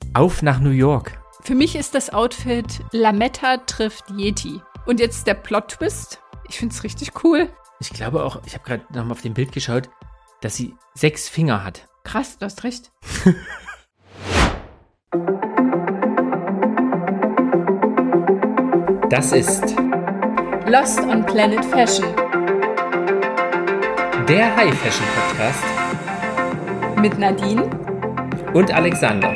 Auf nach New York. Für mich ist das Outfit Lametta trifft Yeti. Und jetzt der Plot-Twist. Ich finde es richtig cool. Ich glaube auch, ich habe gerade nochmal auf dem Bild geschaut, dass sie 6 Finger hat. Krass, du hast recht. Das ist Lost on Planet Fashion. der High Fashion Podcast Mit Nadine und Alexander.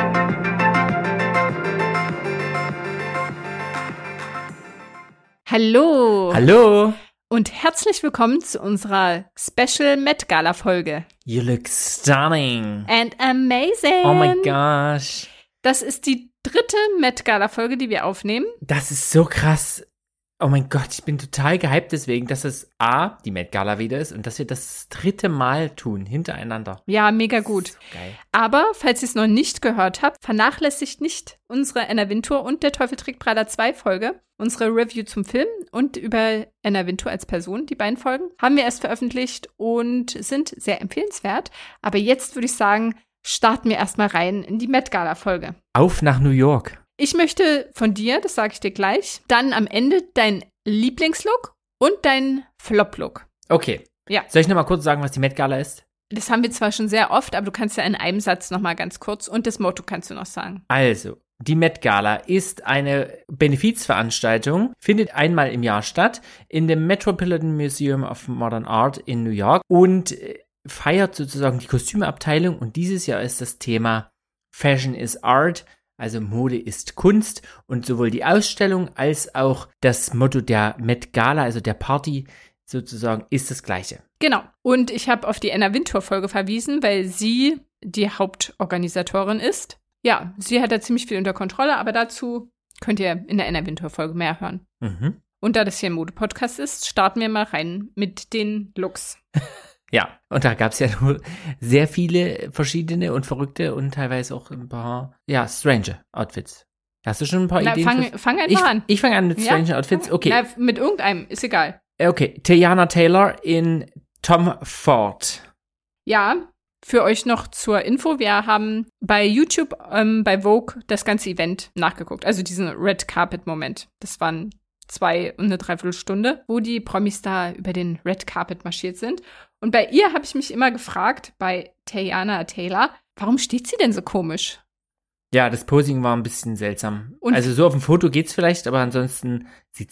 Hallo. Hallo. Und herzlich willkommen zu unserer Special Met Gala Folge. You look stunning. And amazing. Oh my gosh. Das ist die 3. Met Gala Folge, die wir aufnehmen. Das ist so krass. Oh mein Gott, ich bin total gehypt deswegen, dass es A, die Met Gala wieder ist und dass wir das 3. Mal tun, hintereinander. Ja, mega gut. So geil. Aber, falls ihr es noch nicht gehört habt, vernachlässigt nicht unsere Anna Wintour und der Teufel trägt Prada 2 Folge, unsere Review zum Film und über Anna Wintour als Person, die beiden Folgen, haben wir erst veröffentlicht und sind sehr empfehlenswert. Aber jetzt würde ich sagen, starten wir erstmal rein in die Met Gala Folge. Auf nach New York. Ich möchte von dir, das sage ich dir gleich, dann am Ende dein Lieblingslook und dein Flop-Look. Okay. Ja. Soll ich nochmal kurz sagen, was die Met Gala ist? Das haben wir zwar schon sehr oft, aber du kannst ja in einem Satz nochmal ganz kurz und das Motto kannst du noch sagen. Also, die Met Gala ist eine Benefizveranstaltung, findet einmal im Jahr statt in dem Metropolitan Museum of Modern Art in New York und feiert sozusagen die Kostümabteilung und dieses Jahr ist das Thema Fashion is Art, also Mode ist Kunst und sowohl die Ausstellung als auch das Motto der Met Gala, also der Party sozusagen, ist das gleiche. Genau. Und ich habe auf die Anna Wintour-Folge verwiesen, weil sie die Hauptorganisatorin ist. Ja, sie hat da ziemlich viel unter Kontrolle, aber dazu könnt ihr in der Anna Wintour-Folge mehr hören. Mhm. Und da das hier ein Mode-Podcast ist, starten wir mal rein mit den Looks. Ja, und da gab es ja nur sehr viele verschiedene und verrückte und teilweise auch ein paar, ja, strange Outfits. Hast du schon ein paar Ideen? Fang einfach an. Ich fange an mit strange Outfits. Okay. Na, mit irgendeinem, ist egal. Okay, Teyana Taylor in Tom Ford. Ja, für euch noch zur Info, wir haben bei YouTube, bei Vogue das ganze Event nachgeguckt. Also diesen Red Carpet-Moment. Das waren 2 und eine Dreiviertelstunde, wo die Promis da über den Red Carpet marschiert sind. Und bei ihr habe ich mich immer gefragt, bei Teyana Taylor, warum steht sie denn so komisch? Ja, das Posing war ein bisschen seltsam. Und also so auf dem Foto geht's vielleicht, aber ansonsten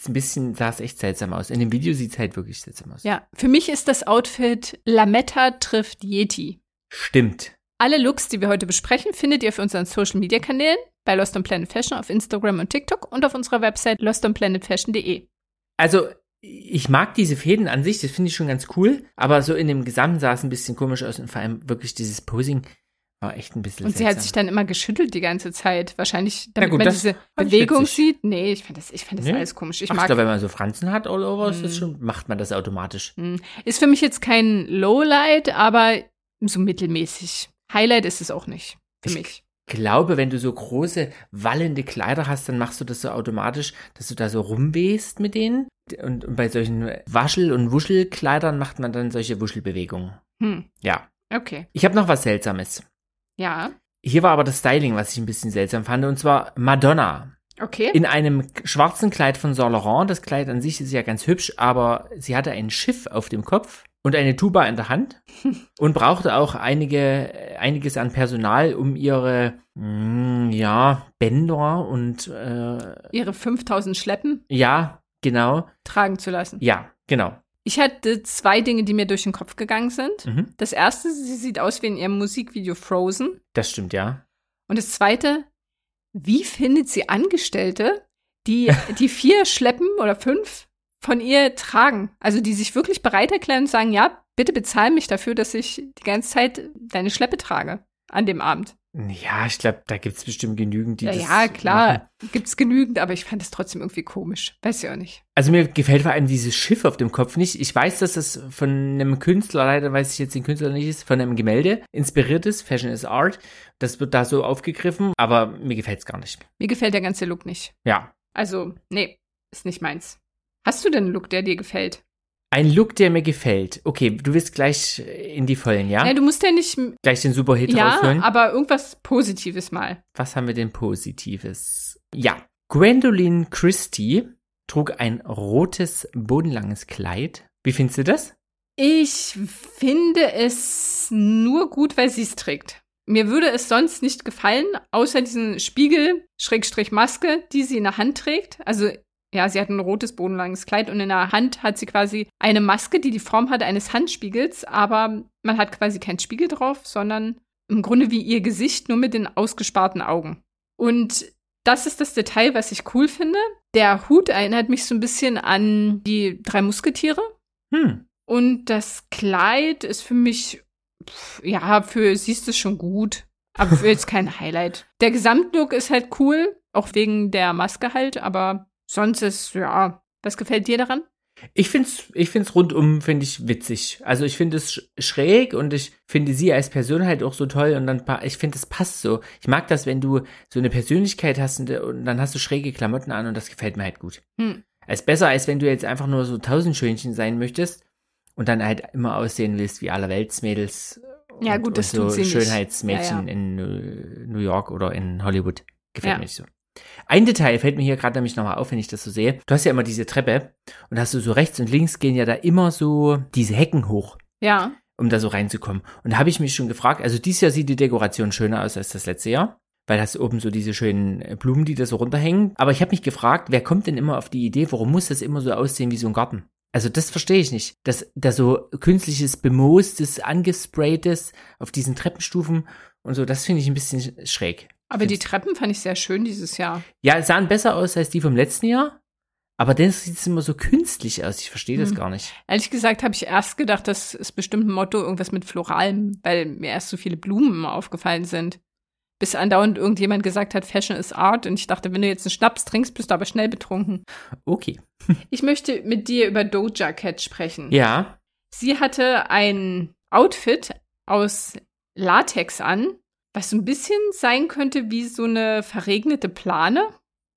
sah es echt seltsam aus. In dem Video sieht's halt wirklich seltsam aus. ja, für mich ist das Outfit Lametta trifft Yeti. Stimmt. Alle Looks, die wir heute besprechen, findet ihr auf unseren Social-Media-Kanälen, bei Lost on Planet Fashion auf Instagram und TikTok und auf unserer Website lostonplanetfashion.de. Also, ich mag diese Fäden an sich, das finde ich schon ganz cool, aber so in dem Gesamten sah es ein bisschen komisch aus und vor allem wirklich dieses Posing war echt ein bisschen Und seltsam. sie hat sich dann immer geschüttelt die ganze Zeit. Wahrscheinlich, damit gut, man das diese fand ich Bewegung witzig. sieht. Nee, ich fand das Nee? alles komisch. Ich Ich mag. glaube, wenn man so Franzen hat all over, ist das schon, macht man das automatisch. Ist für mich jetzt kein Lowlight, aber so mittelmäßig. Highlight ist es auch nicht für mich. Ich glaube, wenn du so große, wallende Kleider hast, dann machst du das so automatisch, dass du da so rumwehst mit denen. Und bei solchen Waschel- und Wuschelkleidern macht man dann solche Wuschelbewegungen. Ja. Okay. Ich habe noch was Seltsames. Ja. Hier war aber das Styling, was ich ein bisschen seltsam fand, und zwar Madonna. Okay. In einem schwarzen Kleid von Saint Laurent. Das Kleid an sich ist ja ganz hübsch, aber sie hatte ein Schiff auf dem Kopf und eine Tuba in der Hand und brauchte auch einiges an Personal, um ihre, Bänder und, Ihre 5000 Schleppen ja, genau. tragen zu lassen. Ja, genau. Ich hatte 2 Dinge, die mir durch den Kopf gegangen sind. Mhm. Das erste, sie sieht aus wie in ihrem Musikvideo Frozen. Das stimmt, ja. Und das zweite, wie findet sie Angestellte, die 4 Schleppen oder 5 von ihr tragen? Also die sich wirklich bereit erklären und sagen, ja, bitte bezahl mich dafür, dass ich die ganze Zeit deine Schleppe trage an dem Abend. Ja, ich glaube, da gibt's bestimmt genügend, die das Ja, klar, machen. gibt's genügend, aber ich fand es trotzdem irgendwie komisch. Weiß ich auch nicht. Also mir gefällt vor allem dieses Schiff auf dem Kopf nicht. Ich weiß, dass das von einem Künstler, leider weiß ich jetzt den Künstler nicht, ist, von einem Gemälde inspiriert ist. Fashion is Art. Das wird da so aufgegriffen, aber mir gefällt's gar nicht. Mir gefällt der ganze Look nicht. Ja. Also, nee, ist nicht meins. Hast du denn einen Look, der dir gefällt? Ein Look, der mir gefällt. Okay, du willst gleich in die Vollen, ja? Ja, du musst ja nicht. Gleich den Superhit Ja, rausholen. aber irgendwas Positives mal. Was haben wir denn Positives? Ja, Gwendolyn Christie trug ein rotes, bodenlanges Kleid. Wie findest du das? Ich finde es nur gut, weil sie es trägt. Mir würde es sonst nicht gefallen, außer diesen Spiegel-Maske, die sie in der Hand trägt. Also, ja, sie hat ein rotes, bodenlanges Kleid und in der Hand hat sie quasi eine Maske, die die Form hat eines Handspiegels, aber man hat quasi keinen Spiegel drauf, sondern im Grunde wie ihr Gesicht, nur mit den ausgesparten Augen. Und das ist das Detail, was ich cool finde. Der Hut erinnert mich so ein bisschen an die 3 Musketiere. Und das Kleid ist für mich, ja, für sie ist es schon gut, aber für jetzt kein Highlight. Der Gesamtlook ist halt cool, auch wegen der Maske halt, aber sonst ist, ja, was gefällt dir daran? Ich find's rundum, finde ich, witzig. Also ich finde es schräg und ich finde sie als Person halt auch so toll und dann, ich finde, es passt so. Ich mag das, wenn du so eine Persönlichkeit hast und dann hast du schräge Klamotten an und das gefällt mir halt gut. Ist besser, als wenn du jetzt einfach nur so Tausendschönchen sein möchtest und dann halt immer aussehen willst wie Allerweltsmädels. Ja, gut, das so tut sie nicht. Schönheitsmädchen in New York oder in Hollywood. Gefällt mir nicht so. Ein Detail fällt mir hier gerade nämlich nochmal auf, wenn ich das so sehe. Du hast ja immer diese Treppe und hast du so rechts und links gehen ja da immer so diese Hecken hoch. Ja. Um da so reinzukommen. Und da habe ich mich schon gefragt, also dieses Jahr sieht die Dekoration schöner aus als das letzte Jahr, weil hast oben so diese schönen Blumen, die da so runterhängen. Aber ich habe mich gefragt, wer kommt denn immer auf die Idee, warum muss das immer so aussehen wie so ein Garten? Also das verstehe ich nicht. Dass da so künstliches, bemoostes, angespraytes auf diesen Treppenstufen und so, das finde ich ein bisschen schräg. Aber die Treppen fand ich sehr schön dieses Jahr. Ja, sahen besser aus als die vom letzten Jahr. Aber dann sieht es immer so künstlich aus. Ich verstehe das gar nicht. Ehrlich gesagt habe ich erst gedacht, das ist bestimmt ein Motto, irgendwas mit Floralem, weil mir erst so viele Blumen aufgefallen sind. Bis andauernd irgendjemand gesagt hat, Fashion is Art. Und ich dachte, wenn du jetzt einen Schnaps trinkst, bist du aber schnell betrunken. Okay. Ich möchte mit dir über Doja Cat sprechen. Ja. Sie hatte ein Outfit aus Latex an, was so ein bisschen sein könnte wie so eine verregnete Plane.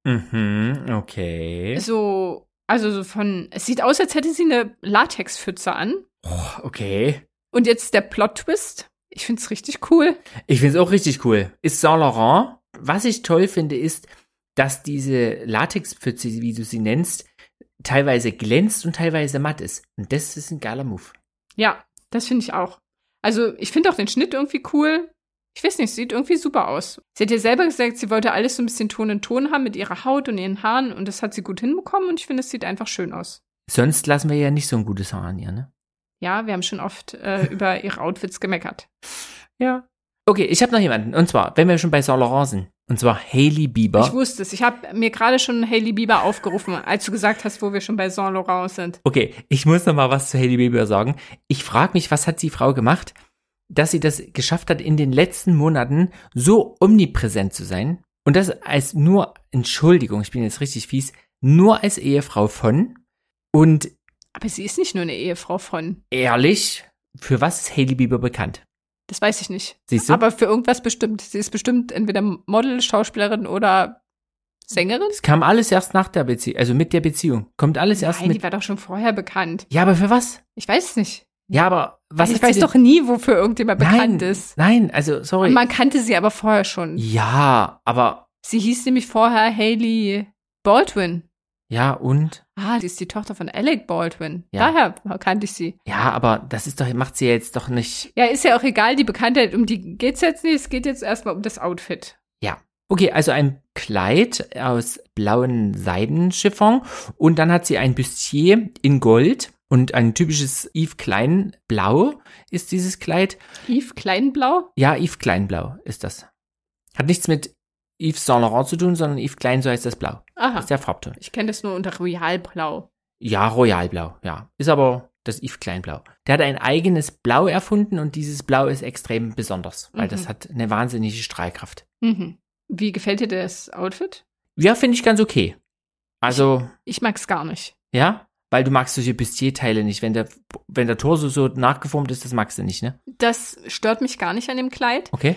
Okay. So, also so von, es sieht aus, als hätte sie eine Latexpfütze an. Oh, okay. Und jetzt der Plot-Twist. Ich finde es richtig cool. Ich finde es auch richtig cool. Ist Saint Laurent. Was ich toll finde, ist, dass diese Latexpfütze, wie du sie nennst, teilweise glänzt und teilweise matt ist. Und das ist ein geiler Move. Ja, das finde ich auch. Also, ich finde auch den Schnitt irgendwie cool. Ich weiß nicht, sieht irgendwie super aus. Sie hat ja selber gesagt, sie wollte alles so ein bisschen Ton in Ton haben mit ihrer Haut und ihren Haaren und das hat sie gut hinbekommen und ich finde, es sieht einfach schön aus. Sonst lassen wir ja nicht so ein gutes Haar an ihr, ne? Ja, wir haben schon oft über ihre Outfits gemeckert. Ja. Okay, ich habe noch jemanden. Und zwar, wenn wir schon bei Saint Laurent sind. Und zwar Hailey Bieber. Ich wusste es. Ich habe mir gerade schon Hailey Bieber aufgerufen, als du gesagt hast, wo wir schon bei Saint Laurent sind. Okay, ich muss noch mal was zu Hailey Bieber sagen. Ich frage mich, was hat die Frau gemacht, dass sie das geschafft hat, in den letzten Monaten so omnipräsent zu sein. Und das als nur, Entschuldigung, ich bin jetzt richtig fies, nur als Ehefrau von. Und aber sie ist nicht nur eine Ehefrau von. Ehrlich, für was ist Hailey Bieber bekannt? Das weiß ich nicht. Siehst du? Aber für irgendwas bestimmt. Sie ist bestimmt entweder Model, Schauspielerin oder Sängerin. Es kam alles erst nach der Beziehung, also mit der Beziehung. Kommt alles erst Nein, mit. die war doch schon vorher bekannt. Ja, aber für was? Ich weiß es nicht. Ja, aber was? Ich weiß doch nie, wofür irgendjemand bekannt ist. Nein, also sorry. Man kannte sie aber vorher schon. Ja, aber. Sie hieß nämlich vorher Hailey Baldwin. Ja, und? Ah, die ist die Tochter von Alec Baldwin. Ja. Daher kannte ich sie. Ja, aber das ist doch, macht sie ja jetzt doch nicht. Ja, ist ja auch egal, die Bekanntheit, um die geht's jetzt nicht. Es geht jetzt erstmal um das Outfit. Ja. Okay, also ein Kleid aus blauen Seidenchiffon und dann hat sie ein Bustier in Gold und ein typisches Yves Klein Blau ist dieses Kleid. Yves Kleinblau? Ja, Yves Klein Blau ist das. Hat nichts mit Yves Saint Laurent zu tun, sondern Yves Klein, so heißt das Blau. Aha. Das ist der Farbton. Ich kenne das nur unter Royalblau. Ja, Royalblau, ja. Ist aber das Yves Klein Blau. Der hat ein eigenes Blau erfunden und dieses Blau ist extrem besonders, weil das hat eine wahnsinnige Strahlkraft. Mhm. Wie gefällt dir das Outfit? Ja, finde ich ganz okay. Also. Ich mag's gar nicht. Ja? Weil du magst solche Bustier-Teile nicht. Wenn der Torso so nachgeformt ist, das magst du nicht, ne? Das stört mich gar nicht an dem Kleid. Okay.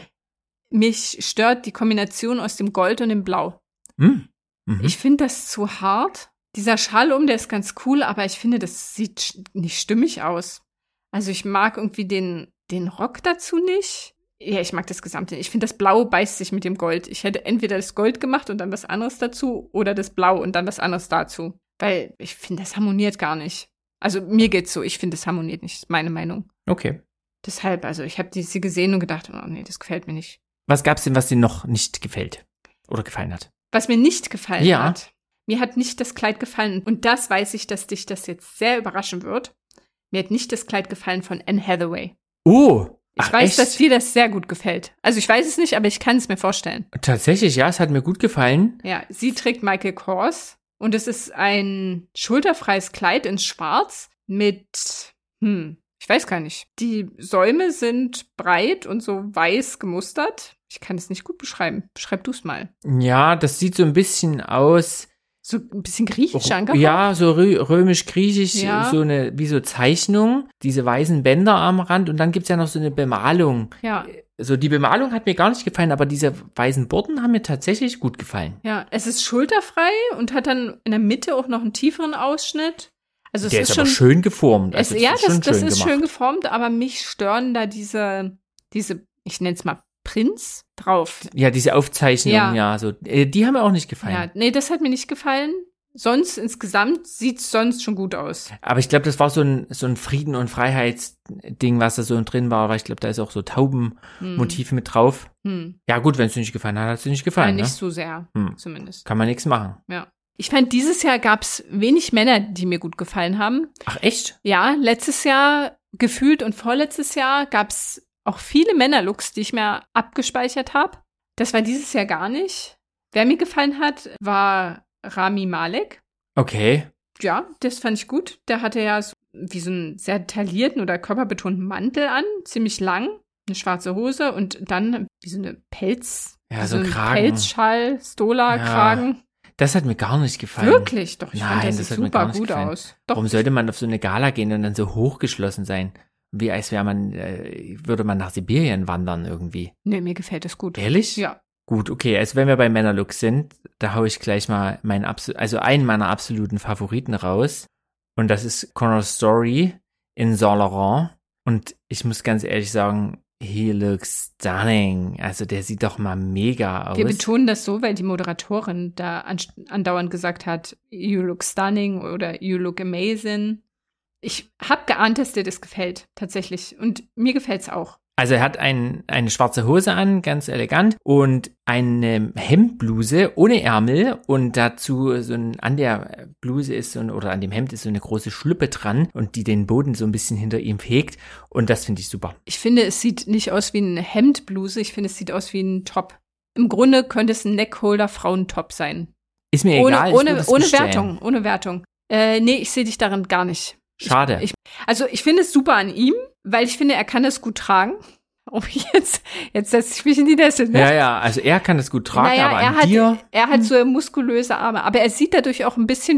Mich stört die Kombination aus dem Gold und dem Blau. Mhm. Ich finde das zu hart. Dieser Schal der ist ganz cool, aber ich finde, das sieht nicht stimmig aus. Also ich mag irgendwie den Rock dazu nicht. Ja, ich mag das Gesamte. Ich finde, das Blau beißt sich mit dem Gold. Ich hätte entweder das Gold gemacht und dann was anderes dazu oder das Blau und dann was anderes dazu. Weil ich finde, das harmoniert gar nicht. Also mir geht's so, ich finde, das harmoniert nicht, ist meine Meinung. Okay. Deshalb, also ich habe sie gesehen und gedacht, oh nee, das gefällt mir nicht. Was gab's denn, was dir noch nicht gefällt oder gefallen hat? Was mir nicht gefallen Ja. hat. Mir hat nicht das Kleid gefallen. Und das weiß ich, dass dich das jetzt sehr überraschen wird. Mir hat nicht das Kleid gefallen von Anne Hathaway. Oh! Ich Ach, weiß, echt? dass dir das sehr gut gefällt. Also ich weiß es nicht, aber ich kann es mir vorstellen. Tatsächlich, ja, es hat mir gut gefallen. Ja, sie trägt Michael Kors und es ist ein schulterfreies Kleid in Schwarz mit, ich weiß gar nicht. Die Säume sind breit und so weiß gemustert. Ich kann es nicht gut beschreiben. Beschreib du es mal. Ja, das sieht so ein bisschen aus. So ein bisschen griechisch angehaucht. Ja, so römisch-griechisch, Ja. wie so Zeichnung, diese weißen Bänder am Rand und dann gibt's ja noch so eine Bemalung. Ja, So, die Bemalung hat mir gar nicht gefallen, aber diese weißen Borden haben mir tatsächlich gut gefallen. ja. Es ist schulterfrei und hat dann in der Mitte auch noch einen tieferen Ausschnitt. Also es Der ist ist schon aber schön geformt. Es, Also ja, das schon ist gemacht. schön geformt, aber mich stören da diese, ich nenne es mal Prints drauf. Ja, diese Aufzeichnungen, Ja. ja, so. Die haben mir auch nicht gefallen. Ja, nee, das hat mir nicht gefallen. Sonst insgesamt sieht's sonst schon gut aus. Aber ich glaube, das war so ein Frieden- und Freiheitsding, was da so drin war, weil ich glaube, da ist auch so Taubenmotive mit drauf. Ja, gut, wenn es dir nicht gefallen hat, hat es dir nicht gefallen, Nicht ne? so sehr, Hm. zumindest. Kann man nichts machen. Ja. Ich fand, dieses Jahr gab's wenig Männer, die mir gut gefallen haben. Ach, echt? Ja, letztes Jahr gefühlt und vorletztes Jahr gab's auch viele Männerlooks, die ich mir abgespeichert habe. Das war dieses Jahr gar nicht. Wer mir gefallen hat, war Rami Malek. Okay. Ja, das fand ich gut. Der hatte ja so wie so einen sehr detaillierten oder körperbetonten Mantel an, ziemlich lang, eine schwarze Hose und dann wie so eine Ja, wie so ein Kragen. Pelzschal, Stola-Kragen. Das hat mir gar nicht gefallen. Wirklich? Doch, ich fand, Nein, das das sieht hat mir super gar nicht gut gefallen. aus. Doch, Warum sollte man auf so eine Gala gehen und dann so hochgeschlossen sein? Wie als wäre man, würde man nach Sibirien wandern irgendwie. nee, mir gefällt das gut. Ehrlich? Ja. Gut, okay, also wenn wir bei Männerlook sind, da hau ich gleich mal einen meiner absoluten Favoriten raus. Und das ist Conor Story in Saint Laurent. Und ich muss ganz ehrlich sagen, he looks stunning. Also der sieht doch mal mega aus. Wir betonen das so, weil die Moderatorin da andauernd gesagt hat, you look stunning oder you look amazing. Ich habe geahnt, dass dir das gefällt, tatsächlich. Und mir gefällt's auch. Also er hat eine schwarze Hose an, ganz elegant, und eine Hemdbluse ohne Ärmel und dazu an der Bluse ist oder an dem Hemd ist so eine große Schlippe dran und die den Boden so ein bisschen hinter ihm fegt und das finde ich super. Ich finde, es sieht nicht aus wie eine Hemdbluse, ich finde, es sieht aus wie ein Top. Im Grunde könnte es ein Neckholder-Frauentop sein. Ist mir egal, ich würde es bestellen. Wertung, ohne Wertung. Nee, ich sehe dich darin gar nicht. Schade. Ich finde es super an ihm, weil ich finde, er kann es gut tragen. Oh, jetzt setze ich mich in die Nessel, ne? Ja, also er kann das gut tragen, Naja, aber an dir, er hat so muskulöse Arme, aber er sieht dadurch auch ein bisschen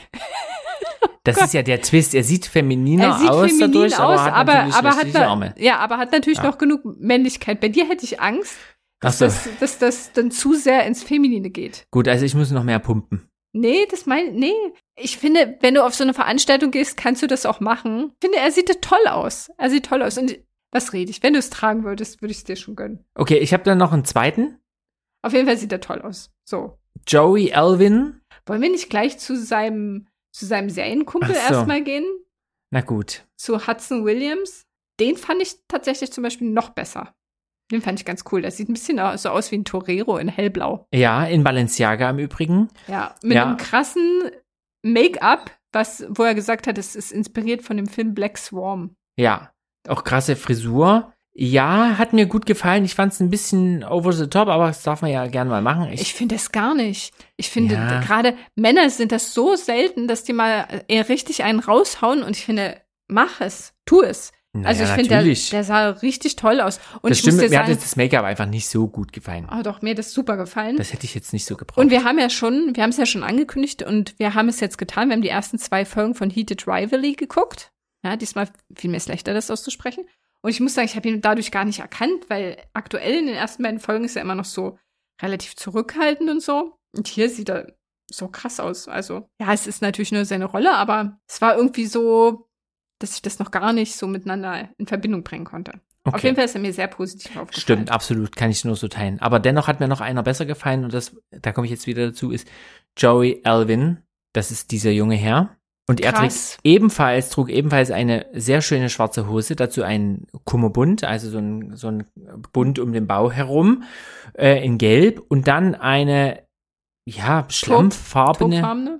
das ist ja der Twist, er sieht femininer aus feminin dadurch, aber hat natürlich aber hässliche Arme. Ja, aber hat natürlich noch genug Männlichkeit. Bei dir hätte ich Angst, dass Ach so. das dann zu sehr ins Feminine geht. Gut, also ich muss noch mehr pumpen. Nee, ich finde, wenn du auf so eine Veranstaltung gehst, kannst du das auch machen. Ich finde, er sieht toll aus. Und was rede ich? Wenn du es tragen würdest, würde ich es dir schon gönnen. Okay, ich habe dann noch einen zweiten. Auf jeden Fall sieht er toll aus. So. Joey Alvin. Wollen wir nicht gleich zu seinem Serienkumpel Ach so. erstmal gehen? Na gut. Zu Hudson Williams? Den fand ich tatsächlich zum Beispiel noch besser. Den fand ich ganz cool. Der sieht ein bisschen so aus wie ein Torero in hellblau. Ja, in Balenciaga im Übrigen. Ja, mit einem krassen Make-up, wo er gesagt hat, es ist inspiriert von dem Film Black Swarm. Ja, auch krasse Frisur. Ja, hat mir gut gefallen. Ich fand es ein bisschen over the top, aber das darf man ja gerne mal machen. Ich finde es gar nicht. Ich finde, gerade Männer sind das so selten, dass die mal richtig einen raushauen. Und ich finde, mach es, tu es. Naja, also ich finde, der sah richtig toll aus. Und das ich muss stimmt, dir mir hat sagen, jetzt das Make-up einfach nicht so gut gefallen. oh doch, mir hat das super gefallen. Das hätte ich jetzt nicht so gebraucht. Und wir haben es ja schon angekündigt und wir haben es jetzt getan. Wir haben die ersten 2 Folgen von Heated Rivalry geguckt. Ja, diesmal fiel mir schlechter, das auszusprechen. Und ich muss sagen, ich habe ihn dadurch gar nicht erkannt, weil aktuell in den ersten beiden Folgen ist er immer noch so relativ zurückhaltend und so. Und hier sieht er so krass aus. Also, ja, es ist natürlich nur seine Rolle, aber es war irgendwie so, dass ich das noch gar nicht so miteinander in Verbindung bringen konnte. Okay. Auf jeden Fall ist er mir sehr positiv aufgefallen. Stimmt, absolut, kann ich nur so teilen. Aber dennoch hat mir noch einer besser gefallen und da komme ich jetzt wieder dazu, ist Joey Alvin. Das ist dieser junge Herr. Und er trug ebenfalls eine sehr schöne schwarze Hose, dazu ein Kummerbund, also so ein Bund um den Bauch herum, in Gelb und dann eine, ja, schlammfarbene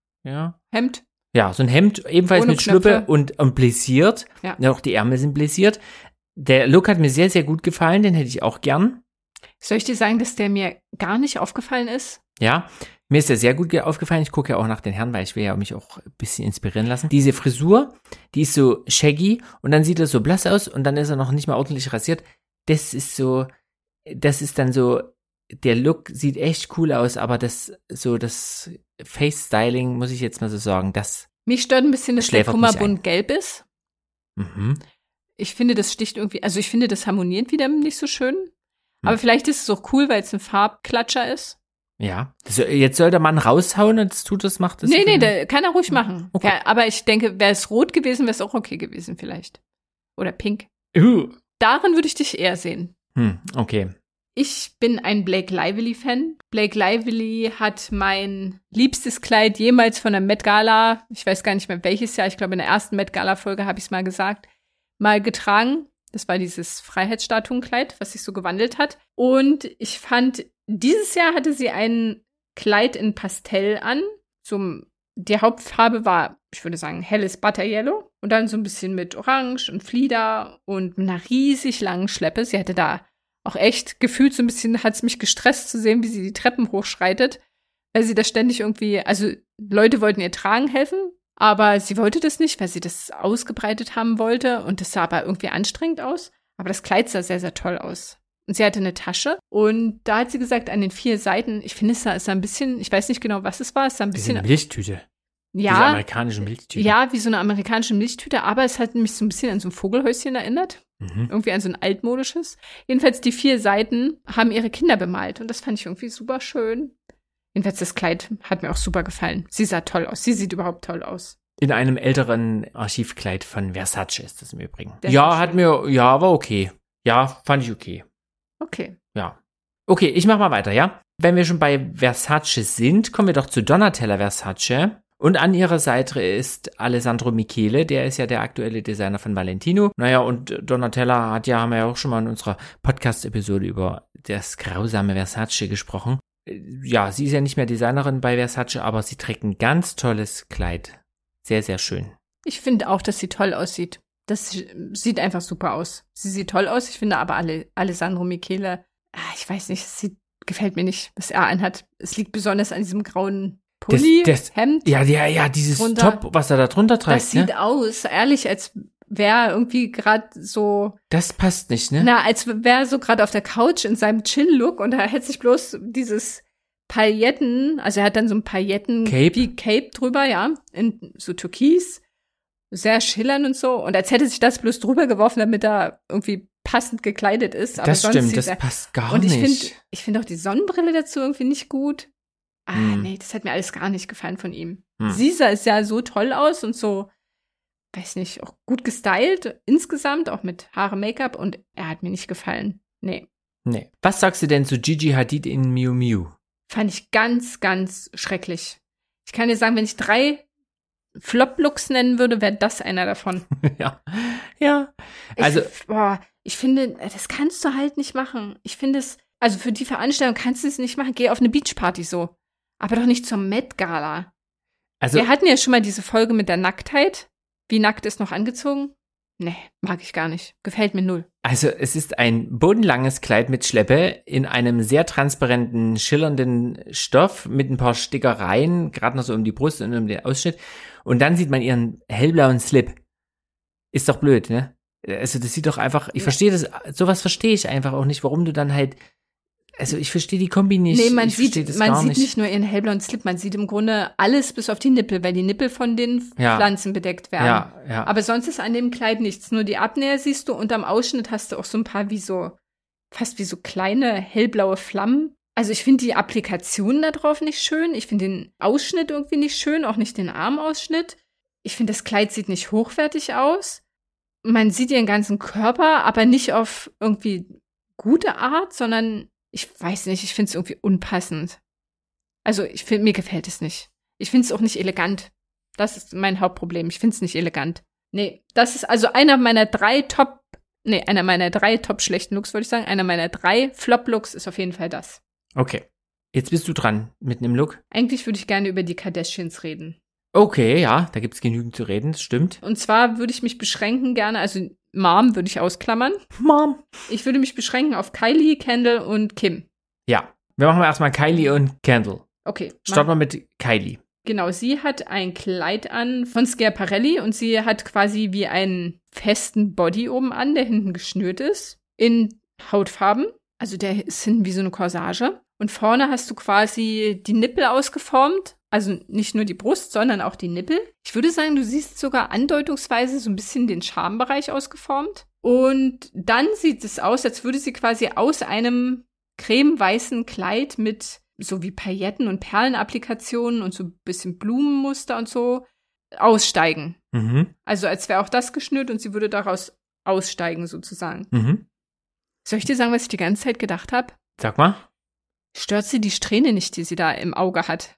Hemd. Ja, so ein Hemd, ebenfalls Ohne mit Schnuppe Knöpfe. und bläsiert. Ja. Auch die Ärmel sind bläsiert. Der Look hat mir sehr, sehr gut gefallen, den hätte ich auch gern. Soll ich dir sagen, dass der mir gar nicht aufgefallen ist? Ja, mir ist der sehr gut aufgefallen. Ich gucke ja auch nach den Herren, weil ich will ja mich auch ein bisschen inspirieren lassen. Diese Frisur, die ist so shaggy und dann sieht er so blass aus und dann ist er noch nicht mal ordentlich rasiert. Das ist dann so, der Look sieht echt cool aus, aber das Face-Styling, muss ich jetzt mal so sagen, das Mich stört ein bisschen, dass der schläfert mich Kummerbund gelb ist. Mhm. Ich finde, das sticht irgendwie, also ich finde, das harmoniert wieder nicht so schön. Aber vielleicht ist es auch cool, weil es ein Farbklatscher ist. Ja, jetzt soll der Mann raushauen und macht das. Nee, kann er ruhig machen. Okay. Ja, aber ich denke, wäre es rot gewesen, wäre es auch okay gewesen vielleicht. Oder pink. Darin würde ich dich eher sehen. Okay. Ich bin ein Blake Lively-Fan. Blake Lively hat mein liebstes Kleid jemals von der Met Gala, ich weiß gar nicht mehr welches Jahr, ich glaube in der ersten Met Gala-Folge habe ich es mal gesagt, mal getragen. Das war dieses Freiheitsstatuenkleid, was sich so gewandelt hat. Und ich fand, dieses Jahr hatte sie ein Kleid in Pastell an. Die Hauptfarbe war, ich würde sagen, helles Butter Yellow. Und dann so ein bisschen mit Orange und Flieder und einer riesig langen Schleppe. Sie hatte da auch echt gefühlt so ein bisschen, hat es mich gestresst zu sehen, wie sie die Treppen hochschreitet. Weil sie das ständig irgendwie, also Leute wollten ihr tragen helfen. Aber sie wollte das nicht, weil sie das ausgebreitet haben wollte. Und das sah aber irgendwie anstrengend aus. Aber das Kleid sah sehr, sehr toll aus. Und sie hatte eine Tasche. Und da hat sie gesagt, an den 4 Seiten, ich finde, es sah ein bisschen, ich weiß nicht genau, was es war. Es sah ein bisschen. Diese Milchtüte. Ja. Diese amerikanische Milchtüte. Ja, wie so eine amerikanische Milchtüte. Aber es hat mich so ein bisschen an so ein Vogelhäuschen erinnert. Irgendwie an so ein altmodisches. Jedenfalls die 4 Seiten haben ihre Kinder bemalt. Und das fand ich irgendwie super schön. Jedenfalls das Kleid hat mir auch super gefallen. Sie sah toll aus. Sie sieht überhaupt toll aus. In einem älteren Archivkleid von Versace ist das im Übrigen. Das war okay. Ja, fand ich okay. Okay. Ja. Okay, ich mach mal weiter, ja? Wenn wir schon bei Versace sind, kommen wir doch zu Donatella Versace. Und an ihrer Seite ist Alessandro Michele, der ist ja der aktuelle Designer von Valentino. Naja, und Donatella haben wir ja auch schon mal in unserer Podcast-Episode über das grausame Versace gesprochen. Ja, sie ist ja nicht mehr Designerin bei Versace, aber sie trägt ein ganz tolles Kleid. Sehr, sehr schön. Ich finde auch, dass sie toll aussieht. Das sieht einfach super aus. Sie sieht toll aus. Ich finde aber Alessandro Michele, ich weiß nicht, gefällt mir nicht, was er anhat. Es liegt besonders an diesem grauen Pulli, Hemd. Ja, dieses drunter, Top, was er da drunter trägt. Das sieht aus, ehrlich, als wäre irgendwie gerade so. Das passt nicht, ne? Na, als wäre so gerade auf der Couch in seinem Chill-Look und da hätte sich bloß dieses Pailletten, also er hat dann so ein Cape drüber, ja, in so Türkis, sehr schillernd und so. Und als hätte sich das bloß drüber geworfen, damit er irgendwie passend gekleidet ist. Aber das stimmt, das passt gar nicht. Und ich finde auch die Sonnenbrille dazu irgendwie nicht gut. Nee, das hat mir alles gar nicht gefallen von ihm. Sie sah ja so toll aus und so, weiß nicht, auch gut gestylt insgesamt, auch mit Haare, Make-up und er hat mir nicht gefallen. Nee. Was sagst du denn zu Gigi Hadid in Miu Miu? Fand ich ganz, ganz schrecklich. Ich kann dir sagen, wenn ich 3 Flop-Looks nennen würde, wäre das einer davon. Ja. Also, ich finde, das kannst du halt nicht machen. Ich finde es, also für die Veranstaltung kannst du es nicht machen. Geh auf eine Beachparty so. Aber doch nicht zur Met-Gala. Also, wir hatten ja schon mal diese Folge mit der Nacktheit. Wie nackt ist noch angezogen? Nee, mag ich gar nicht. Gefällt mir null. Also es ist ein bodenlanges Kleid mit Schleppe in einem sehr transparenten, schillernden Stoff mit ein paar Stickereien, gerade noch so um die Brust und um den Ausschnitt. Und dann sieht man ihren hellblauen Slip. Ist doch blöd, ne? Also das sieht doch einfach, sowas verstehe ich einfach auch nicht, warum du dann halt, also ich verstehe die Kombi nicht. Nee, man sieht nicht nur ihren hellblauen Slip, man sieht im Grunde alles bis auf die Nippel, weil die Nippel von den Pflanzen bedeckt werden. Ja. Aber sonst ist an dem Kleid nichts, nur die Abnäher siehst du und am Ausschnitt hast du auch so ein paar fast wie so kleine hellblaue Flammen. Also ich finde die Applikation da drauf nicht schön. Ich finde den Ausschnitt irgendwie nicht schön, auch nicht den Armausschnitt. Ich finde, das Kleid sieht nicht hochwertig aus. Man sieht ihren ganzen Körper, aber nicht auf irgendwie gute Art, sondern ich weiß nicht, ich finde es irgendwie unpassend. Also mir gefällt es nicht. Ich finde es auch nicht elegant. Das ist mein Hauptproblem. Ich finde es nicht elegant. Nee, das ist also einer meiner drei top schlechten Looks, würde ich sagen. Einer meiner 3 Flop-Looks ist auf jeden Fall das. Okay. Jetzt bist du dran mit einem Look. Eigentlich würde ich gerne über die Kardashians reden. Okay, ja, da gibt's genügend zu reden, das stimmt. Und zwar würde ich mich beschränken gerne, also Mom würde ich ausklammern. Mom. Ich würde mich beschränken auf Kylie, Kendall und Kim. Ja, wir machen erstmal Kylie und Kendall. Okay. Starten wir mit Kylie. Genau, sie hat ein Kleid an von Schiaparelli und sie hat quasi wie einen festen Body oben an, der hinten geschnürt ist, in Hautfarben. Also der ist hinten wie so eine Corsage. Und vorne hast du quasi die Nippel ausgeformt. Also nicht nur die Brust, sondern auch die Nippel. Ich würde sagen, du siehst sogar andeutungsweise so ein bisschen den Schambereich ausgeformt. Und dann sieht es aus, als würde sie quasi aus einem cremeweißen Kleid mit so wie Pailletten- und Perlenapplikationen und so ein bisschen Blumenmuster und so aussteigen. Mhm. Also als wäre auch das geschnürt und sie würde daraus aussteigen sozusagen. Mhm. Soll ich dir sagen, was ich die ganze Zeit gedacht habe? Sag mal. Stört sie die Strähne nicht, die sie da im Auge hat?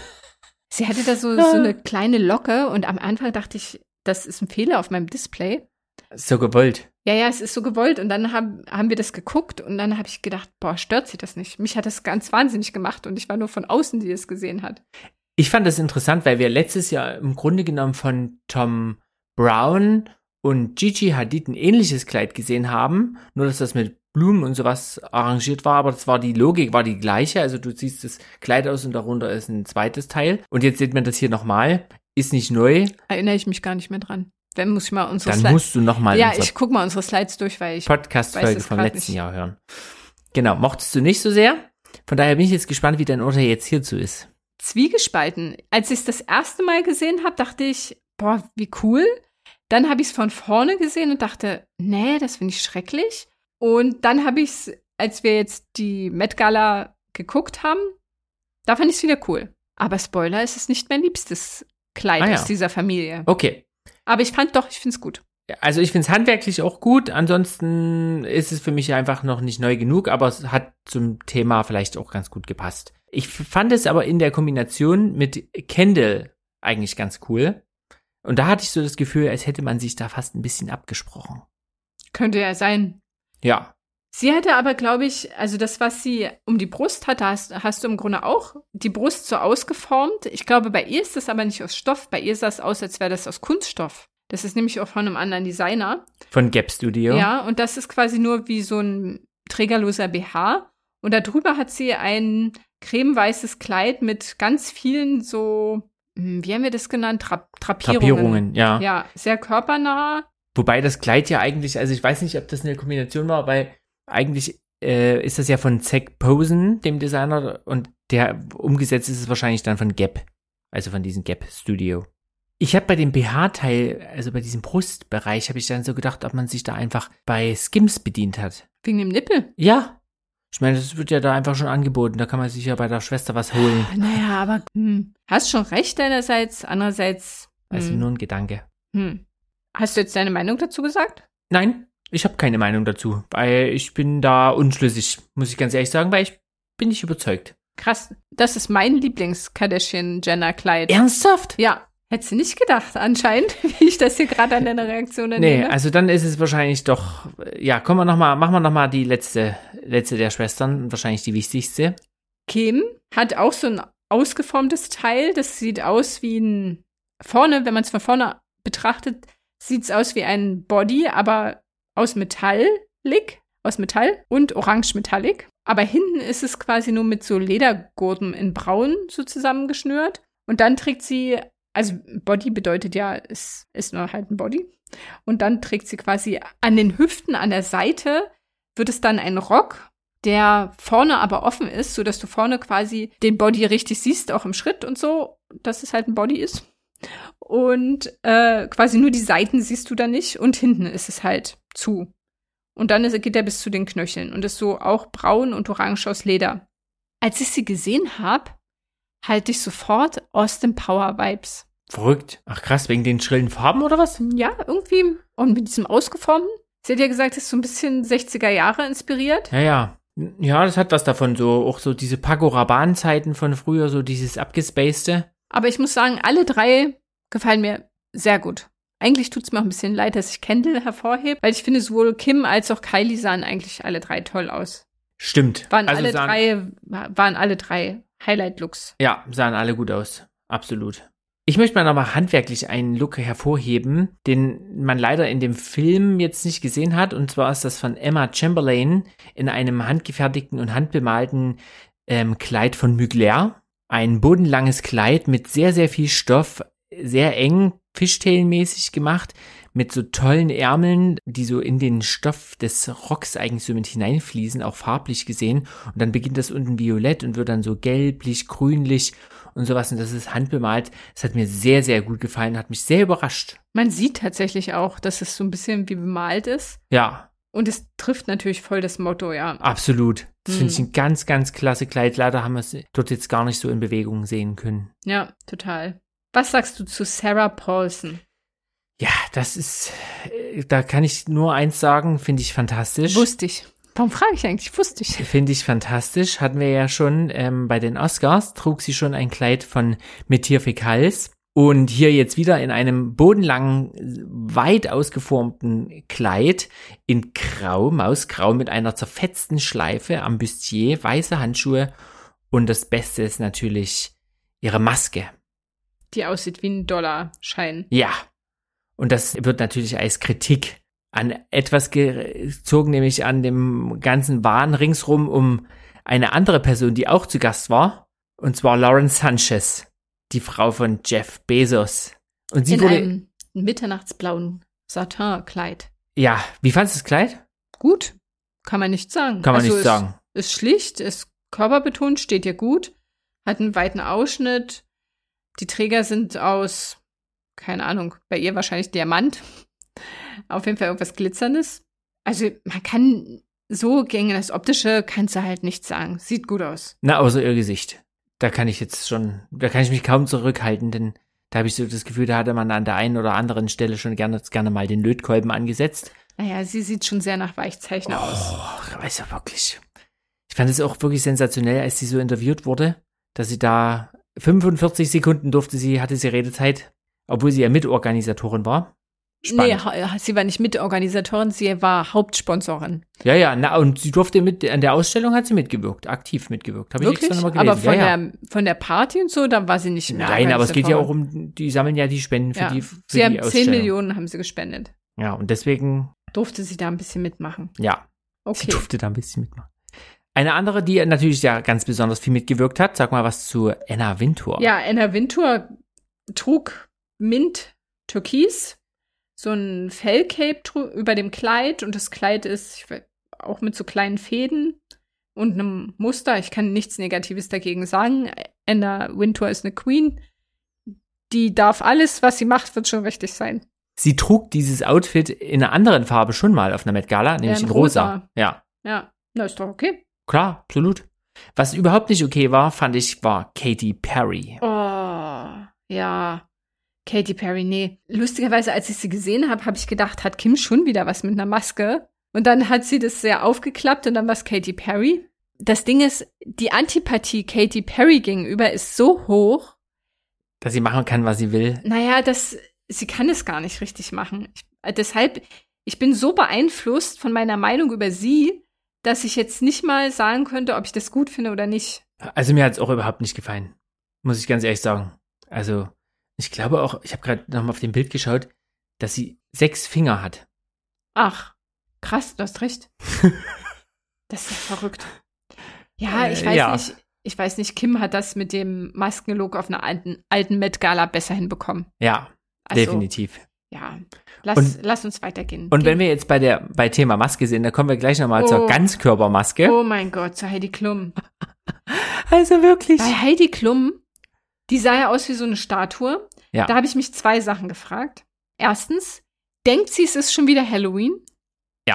Sie hatte da so eine kleine Locke und am Anfang dachte ich, das ist ein Fehler auf meinem Display. So gewollt. Ja, es ist so gewollt. Und dann haben wir das geguckt und dann habe ich gedacht, boah, stört sie das nicht? Mich hat das ganz wahnsinnig gemacht und ich war nur von außen, die es gesehen hat. Ich fand das interessant, weil wir letztes Jahr im Grunde genommen von Tom Brown und Gigi Hadid ein ähnliches Kleid gesehen haben, nur dass das mit Blumen und sowas arrangiert war, aber die Logik war die gleiche, also du ziehst das Kleid aus und darunter ist ein zweites Teil und jetzt sieht man das hier nochmal, ist nicht neu. Erinnere ich mich gar nicht mehr dran. Dann muss ich mal unsere Dann Slides. musst du nochmal ich gucke mal unsere Slides durch, weil ich Podcast-Folge vom letzten Jahr hören. Genau, mochtest du nicht so sehr? Von daher bin ich jetzt gespannt, wie dein Urteil jetzt hierzu ist. Zwiegespalten. Als ich es das erste Mal gesehen habe, dachte ich, boah, wie cool. Dann habe ich es von vorne gesehen und dachte, nee, das finde ich schrecklich. Und dann habe ich es, als wir jetzt die Met Gala geguckt haben, da fand ich es wieder cool. Aber Spoiler, es ist nicht mein liebstes Kleid aus dieser Familie. Okay. Aber ich finde es gut. Also ich finde es handwerklich auch gut, ansonsten ist es für mich einfach noch nicht neu genug, aber es hat zum Thema vielleicht auch ganz gut gepasst. Ich fand es aber in der Kombination mit Kendall eigentlich ganz cool. Und da hatte ich so das Gefühl, als hätte man sich da fast ein bisschen abgesprochen. Könnte ja sein. Ja. Sie hatte aber, glaube ich, also das, was sie um die Brust hatte, hast du im Grunde auch die Brust so ausgeformt. Ich glaube, bei ihr ist das aber nicht aus Stoff. Bei ihr sah es aus, als wäre das aus Kunststoff. Das ist nämlich auch von einem anderen Designer. Von Gap Studio. Ja, und das ist quasi nur wie so ein trägerloser BH. Und darüber hat sie ein cremeweißes Kleid mit ganz vielen so, wie haben wir das genannt? Drapierungen. Ja. Ja, sehr körpernah. Wobei das Kleid ja eigentlich, also ich weiß nicht, ob das eine Kombination war, weil eigentlich ist das ja von Zac Posen, dem Designer, und der umgesetzt ist es wahrscheinlich dann von Gap, also von diesem Gap Studio. Ich habe bei dem BH-Teil, also bei diesem Brustbereich, habe ich dann so gedacht, ob man sich da einfach bei Skims bedient hat. Wegen dem Nippel? Ja. Ich meine, das wird ja da einfach schon angeboten, da kann man sich ja bei der Schwester was holen. Naja, aber hast schon recht einerseits, andererseits. Also nur ein Gedanke. Hast du jetzt deine Meinung dazu gesagt? Nein, ich habe keine Meinung dazu, weil ich bin da unschlüssig, muss ich ganz ehrlich sagen, weil ich bin nicht überzeugt. Krass, das ist mein Lieblings-Kardashian-Jenner-Kleid. Ernsthaft? Ja, hättest du nicht gedacht anscheinend, wie ich das hier gerade an deiner Reaktion entnehme. Nee, also dann ist es wahrscheinlich doch, ja, machen wir nochmal die letzte der Schwestern, wahrscheinlich die wichtigste. Kim hat auch so ein ausgeformtes Teil, das sieht aus wie ein, vorne, wenn man es von vorne betrachtet, sieht es aus wie ein Body, aber aus Metall und orange-metallic. Aber hinten ist es quasi nur mit so Ledergurten in braun so zusammengeschnürt. Und dann trägt sie, also Body bedeutet ja, es ist nur halt ein Body. Und dann trägt sie quasi an den Hüften, an der Seite, wird es dann ein Rock, der vorne aber offen ist, sodass du vorne quasi den Body richtig siehst, auch im Schritt und so, dass es halt ein Body ist. Und quasi nur die Seiten siehst du da nicht und hinten ist es halt zu. Und dann geht er bis zu den Knöcheln und ist so auch braun und orange aus Leder. als ich sie gesehen habe, halte ich sofort Austin Power Vibes. Verrückt. Ach krass, wegen den schrillen Farben oder was? Ja, irgendwie. Und mit diesem Ausgeformten. Sie hat ja gesagt, es ist so ein bisschen 60er Jahre inspiriert. Ja. Ja, das hat was davon, so auch so diese Paco Rabanne-Zeiten von früher, so dieses abgespacede. Aber ich muss sagen, alle 3 gefallen mir sehr gut. Eigentlich tut es mir auch ein bisschen leid, dass ich Kendall hervorhebe, weil ich finde, sowohl Kim als auch Kylie sahen eigentlich alle 3 toll aus. Stimmt. Waren alle drei Highlight-Looks. Ja, sahen alle gut aus. Absolut. Ich möchte mal nochmal handwerklich einen Look hervorheben, den man leider in dem Film jetzt nicht gesehen hat. Und zwar ist das von Emma Chamberlain in einem handgefertigten und handbemalten Kleid von Mugler. Ein bodenlanges Kleid mit sehr, sehr viel Stoff, sehr eng, Fishtail-mäßig gemacht, mit so tollen Ärmeln, die so in den Stoff des Rocks eigentlich so mit hineinfließen, auch farblich gesehen. Und dann beginnt das unten violett und wird dann so gelblich, grünlich und sowas. Und das ist handbemalt. Das hat mir sehr, sehr gut gefallen, hat mich sehr überrascht. Man sieht tatsächlich auch, dass es so ein bisschen wie bemalt ist. Ja. Und es trifft natürlich voll das Motto, ja. Absolut. Das finde ich ein ganz, ganz klasse Kleid. Leider haben wir es dort jetzt gar nicht so in Bewegung sehen können. Ja, total. Was sagst du zu Sarah Paulson? Ja, das ist, da kann ich nur eins sagen, finde ich fantastisch. Wusste ich. Warum frage ich eigentlich? Wusste ich. Finde ich fantastisch. Hatten wir ja schon bei den Oscars, trug sie schon ein Kleid von Metier Fecals. Und hier jetzt wieder in einem bodenlangen, weit ausgeformten Kleid in Grau, Mausgrau mit einer zerfetzten Schleife am Bustier, weiße Handschuhe. Und das Beste ist natürlich ihre Maske. Die aussieht wie ein Dollarschein. Ja. Und das wird natürlich als Kritik an etwas gezogen, nämlich an dem ganzen Wahn ringsrum um eine andere Person, die auch zu Gast war. Und zwar Lauren Sanchez, die Frau von Jeff Bezos. Und sie wurde einem mitternachtsblauen Satin-Kleid. Ja, wie fandest du das Kleid? Gut, kann man nicht sagen. Kann man nicht sagen. Ist schlicht, ist körperbetont, steht ihr gut, hat einen weiten Ausschnitt. Die Träger sind aus, keine Ahnung, bei ihr wahrscheinlich Diamant. Auf jeden Fall irgendwas Glitzerndes. Also man kann so gegen das Optische kannst du halt nichts sagen. Sieht gut aus. Na, außer ihr Gesicht. Da kann ich mich kaum zurückhalten, denn da habe ich so das Gefühl, da hatte man an der einen oder anderen Stelle schon gerne mal den Lötkolben angesetzt. Naja, sie sieht schon sehr nach Weichzeichner aus. Also wirklich. Ich fand es auch wirklich sensationell, als sie so interviewt wurde, dass sie da 45 Sekunden hatte sie Redezeit, obwohl sie ja Mitorganisatorin war. Spannend. Nee, sie war nicht Mitorganisatorin, sie war Hauptsponsorin. Ja, und sie durfte an der Ausstellung hat sie mitgewirkt, aktiv mitgewirkt. Habe ich extra nochmal gelesen. Aber von der Party und so, da war sie nicht mit. Nein, aber es geht ja auch die sammeln ja die Spenden für die Ausstellung. 10 Millionen haben sie gespendet. Ja, und deswegen durfte sie da ein bisschen mitmachen. Ja, okay. Sie durfte da ein bisschen mitmachen. Eine andere, die natürlich ja ganz besonders viel mitgewirkt hat, sag mal was zu Anna Wintour. Ja, Anna Wintour trug Mint Türkis, so ein Fellcape über dem Kleid und das Kleid ist auch mit so kleinen Fäden und einem Muster. Ich kann nichts Negatives dagegen sagen. Anna Wintour ist eine Queen. Die darf alles, was sie macht, wird schon richtig sein. Sie trug dieses Outfit in einer anderen Farbe schon mal auf einer Met Gala, nämlich in rosa. Ja. Ja, na ist doch okay. Klar, absolut. Was überhaupt nicht okay war, fand ich, war Katy Perry. Oh, ja. Katy Perry, nee. Lustigerweise, als ich sie gesehen habe, habe ich gedacht, hat Kim schon wieder was mit einer Maske? Und dann hat sie das sehr aufgeklappt und dann war es Katy Perry. Das Ding ist, die Antipathie Katy Perry gegenüber ist so hoch, dass sie machen kann, was sie will. Naja, sie kann es gar nicht richtig machen. Deshalb, ich bin so beeinflusst von meiner Meinung über sie, dass ich jetzt nicht mal sagen könnte, ob ich das gut finde oder nicht. Also mir hat es auch überhaupt nicht gefallen. Muss ich ganz ehrlich sagen. Also ich glaube auch, ich habe gerade noch mal auf dem Bild geschaut, dass sie 6 Finger hat. Ach, krass, du hast recht. Das ist ja verrückt. Ja, ich weiß nicht, Kim hat das mit dem Maskenlook auf einer alten Met Gala besser hinbekommen. Ja, also, definitiv. Ja, lass uns weitergehen. Und wenn wir jetzt bei Thema Maske sind, dann kommen wir gleich nochmal zur Ganzkörpermaske. Oh mein Gott, zu Heidi Klum. Also wirklich. Bei Heidi Klum, die sah ja aus wie so eine Statue. Ja. Da habe ich mich 2 Sachen gefragt. Erstens, denkt sie, es ist schon wieder Halloween? Ja.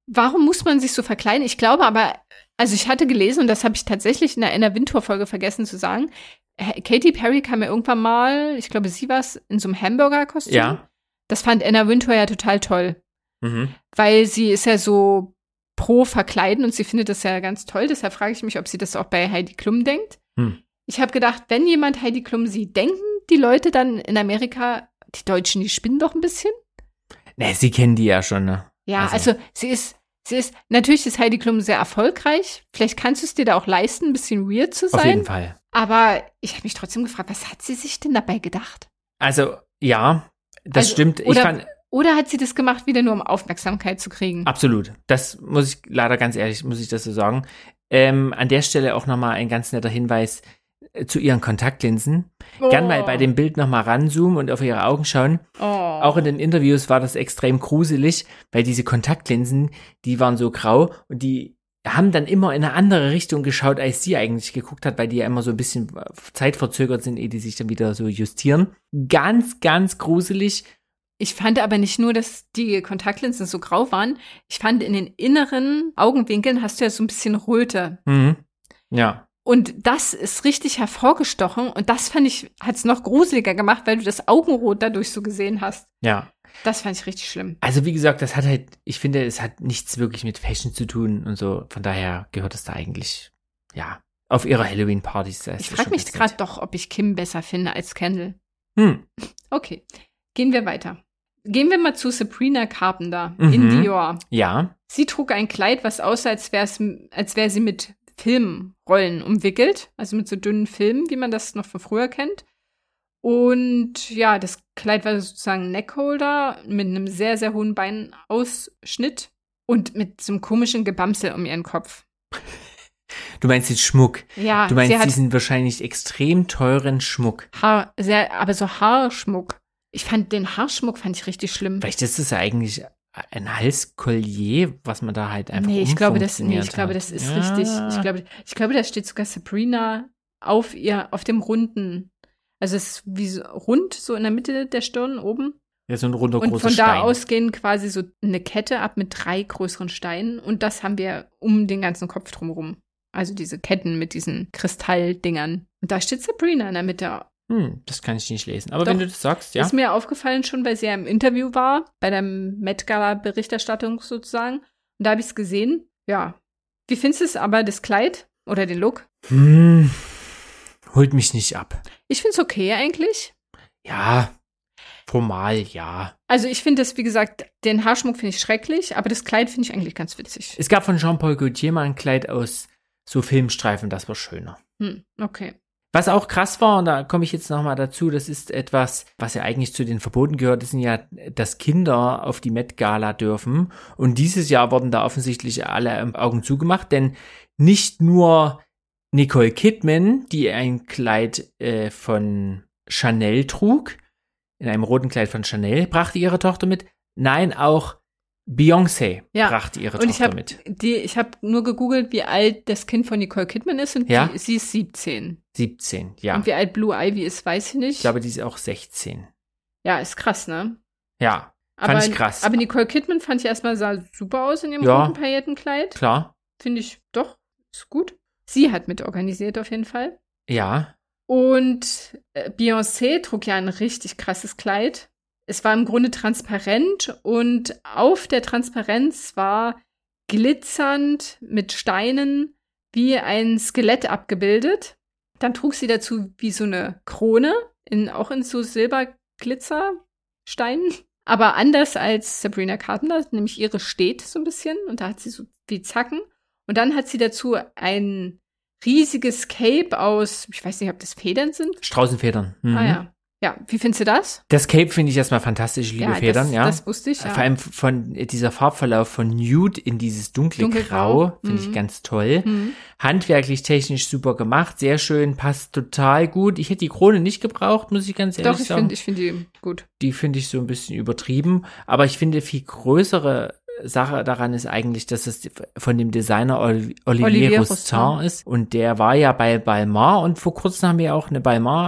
Warum muss man sich so verkleiden? Ich glaube aber, also ich hatte gelesen, und das habe ich tatsächlich in der Anna Wintour-Folge vergessen zu sagen, Katy Perry kam ja irgendwann mal, ich glaube, sie war es, in so einem Hamburger-Kostüm. Ja. Das fand Anna Wintour ja total toll. Weil sie ist ja so pro Verkleiden und sie findet das ja ganz toll. Deshalb frage ich mich, ob sie das auch bei Heidi Klum denkt. Ich habe gedacht, wenn jemand Heidi Klum sieht, denken die Leute dann in Amerika, die Deutschen, die spinnen doch ein bisschen? Ne, sie kennen die ja schon, ne? Ja, also natürlich ist Heidi Klum sehr erfolgreich. Vielleicht kannst du es dir da auch leisten, ein bisschen weird zu sein. Auf jeden Fall. Aber ich habe mich trotzdem gefragt, was hat sie sich denn dabei gedacht? Also, ja, das stimmt. Oder hat sie das gemacht, wieder nur um Aufmerksamkeit zu kriegen? Absolut. Das muss ich leider ganz ehrlich, muss ich das so sagen. An der Stelle auch nochmal ein ganz netter Hinweis zu ihren Kontaktlinsen. Gern mal bei dem Bild nochmal ranzoomen und auf ihre Augen schauen. Auch in den Interviews war das extrem gruselig, weil diese Kontaktlinsen, die waren so grau und die haben dann immer in eine andere Richtung geschaut, als sie eigentlich geguckt hat, weil die ja immer so ein bisschen zeitverzögert sind, ehe die sich dann wieder so justieren. Ganz, ganz gruselig. Ich fand aber nicht nur, dass die Kontaktlinsen so grau waren. Ich fand, in den inneren Augenwinkeln hast du ja so ein bisschen Röte. Ja. Und das ist richtig hervorgestochen. Und das fand ich, hat es noch gruseliger gemacht, weil du das Augenrot dadurch so gesehen hast. Ja. Das fand ich richtig schlimm. Also wie gesagt, das hat halt, ich finde, es hat nichts wirklich mit Fashion zu tun und so. Von daher gehört es da eigentlich, ja, auf ihre Halloween-Partys. Ich frage mich gerade doch, ob ich Kim besser finde als Kendall. Okay, gehen wir weiter. Gehen wir mal zu Sabrina Carpenter in Dior. Ja. Sie trug ein Kleid, was aussah, als wäre sie mit Filmrollen umwickelt, also mit so dünnen Filmen, wie man das noch von früher kennt. Und ja, das Kleid war sozusagen ein Neckholder mit einem sehr, sehr hohen Beinausschnitt und mit so einem komischen Gebamsel um ihren Kopf. Du meinst den Schmuck. Ja. Du meinst diesen wahrscheinlich extrem teuren Schmuck. Aber so Haarschmuck. Den Haarschmuck fand ich richtig schlimm. Vielleicht ist es ja eigentlich ein Halskollier, was man da halt einfach ich glaube, das ist ja. richtig. Ich glaube, da steht sogar Sabrina auf dem runden. Also es ist wie so rund, so in der Mitte der Stirn oben. Ja, so ein runder großer Stein. Und von da aus gehen quasi so eine Kette ab mit 3 größeren Steinen. Und das haben wir um den ganzen Kopf drumherum. Also diese Ketten mit diesen Kristalldingern. Und da steht Sabrina in der Mitte. Das kann ich nicht lesen. Aber wenn du das sagst, ja. Ist mir aufgefallen schon, weil sie ja im Interview war, bei der Met-Gala-Berichterstattung sozusagen. Und da habe ich es gesehen. Ja. Wie findest du es aber, das Kleid oder den Look? Holt mich nicht ab. Ich finde es okay eigentlich. Ja, formal ja. Also ich finde das, wie gesagt, den Haarschmuck finde ich schrecklich, aber das Kleid finde ich eigentlich ganz witzig. Es gab von Jean-Paul Gaultier mal ein Kleid aus so Filmstreifen, das war schöner. Okay. Was auch krass war, und da komme ich jetzt nochmal dazu, das ist etwas, was ja eigentlich zu den Verboten gehört, das sind ja, dass Kinder auf die Met-Gala dürfen. Und dieses Jahr wurden da offensichtlich alle Augen zugemacht, denn nicht nur Nicole Kidman, die ein Kleid von Chanel trug, in einem roten Kleid von Chanel, brachte ihre Tochter mit. Nein, auch Beyoncé brachte ihre Tochter mit. Ich habe nur gegoogelt, wie alt das Kind von Nicole Kidman ist und sie ist 17. 17, ja. Und wie alt Blue Ivy ist, weiß ich nicht. Ich glaube, die ist auch 16. Ja, ist krass, ne? Ja, fand ich krass. Aber Nicole Kidman fand ich erstmal, sah super aus in ihrem roten Paillettenkleid. Klar. Finde ich, doch, ist gut. Sie hat mit organisiert auf jeden Fall. Ja. Und Beyoncé trug ja ein richtig krasses Kleid. Es war im Grunde transparent und auf der Transparenz war glitzernd mit Steinen wie ein Skelett abgebildet. Dann trug sie dazu wie so eine Krone, auch in so Silberglitzersteinen. Aber anders als Sabrina Carpenter, nämlich ihre steht so ein bisschen und da hat sie so wie Zacken. Und dann hat sie dazu ein riesiges Cape aus, ich weiß nicht, ob das Federn sind. Straußenfedern. Ah ja. Ja, wie findest du das? Das Cape finde ich erstmal fantastisch, ich liebe Federn, ja. Das wusste ich, ja. Vor allem von dieser Farbverlauf von Nude in dieses dunkle Grau, finde ich ganz toll. Handwerklich, technisch super gemacht, sehr schön, passt total gut. Ich hätte die Krone nicht gebraucht, muss ich ganz ehrlich sagen. Ich finde die gut. Die finde ich so ein bisschen übertrieben, aber ich finde, viel größere Sache daran ist eigentlich, dass es von dem Designer Olivier Rousteing ist und der war ja bei Balmain und vor kurzem haben wir auch eine Balmain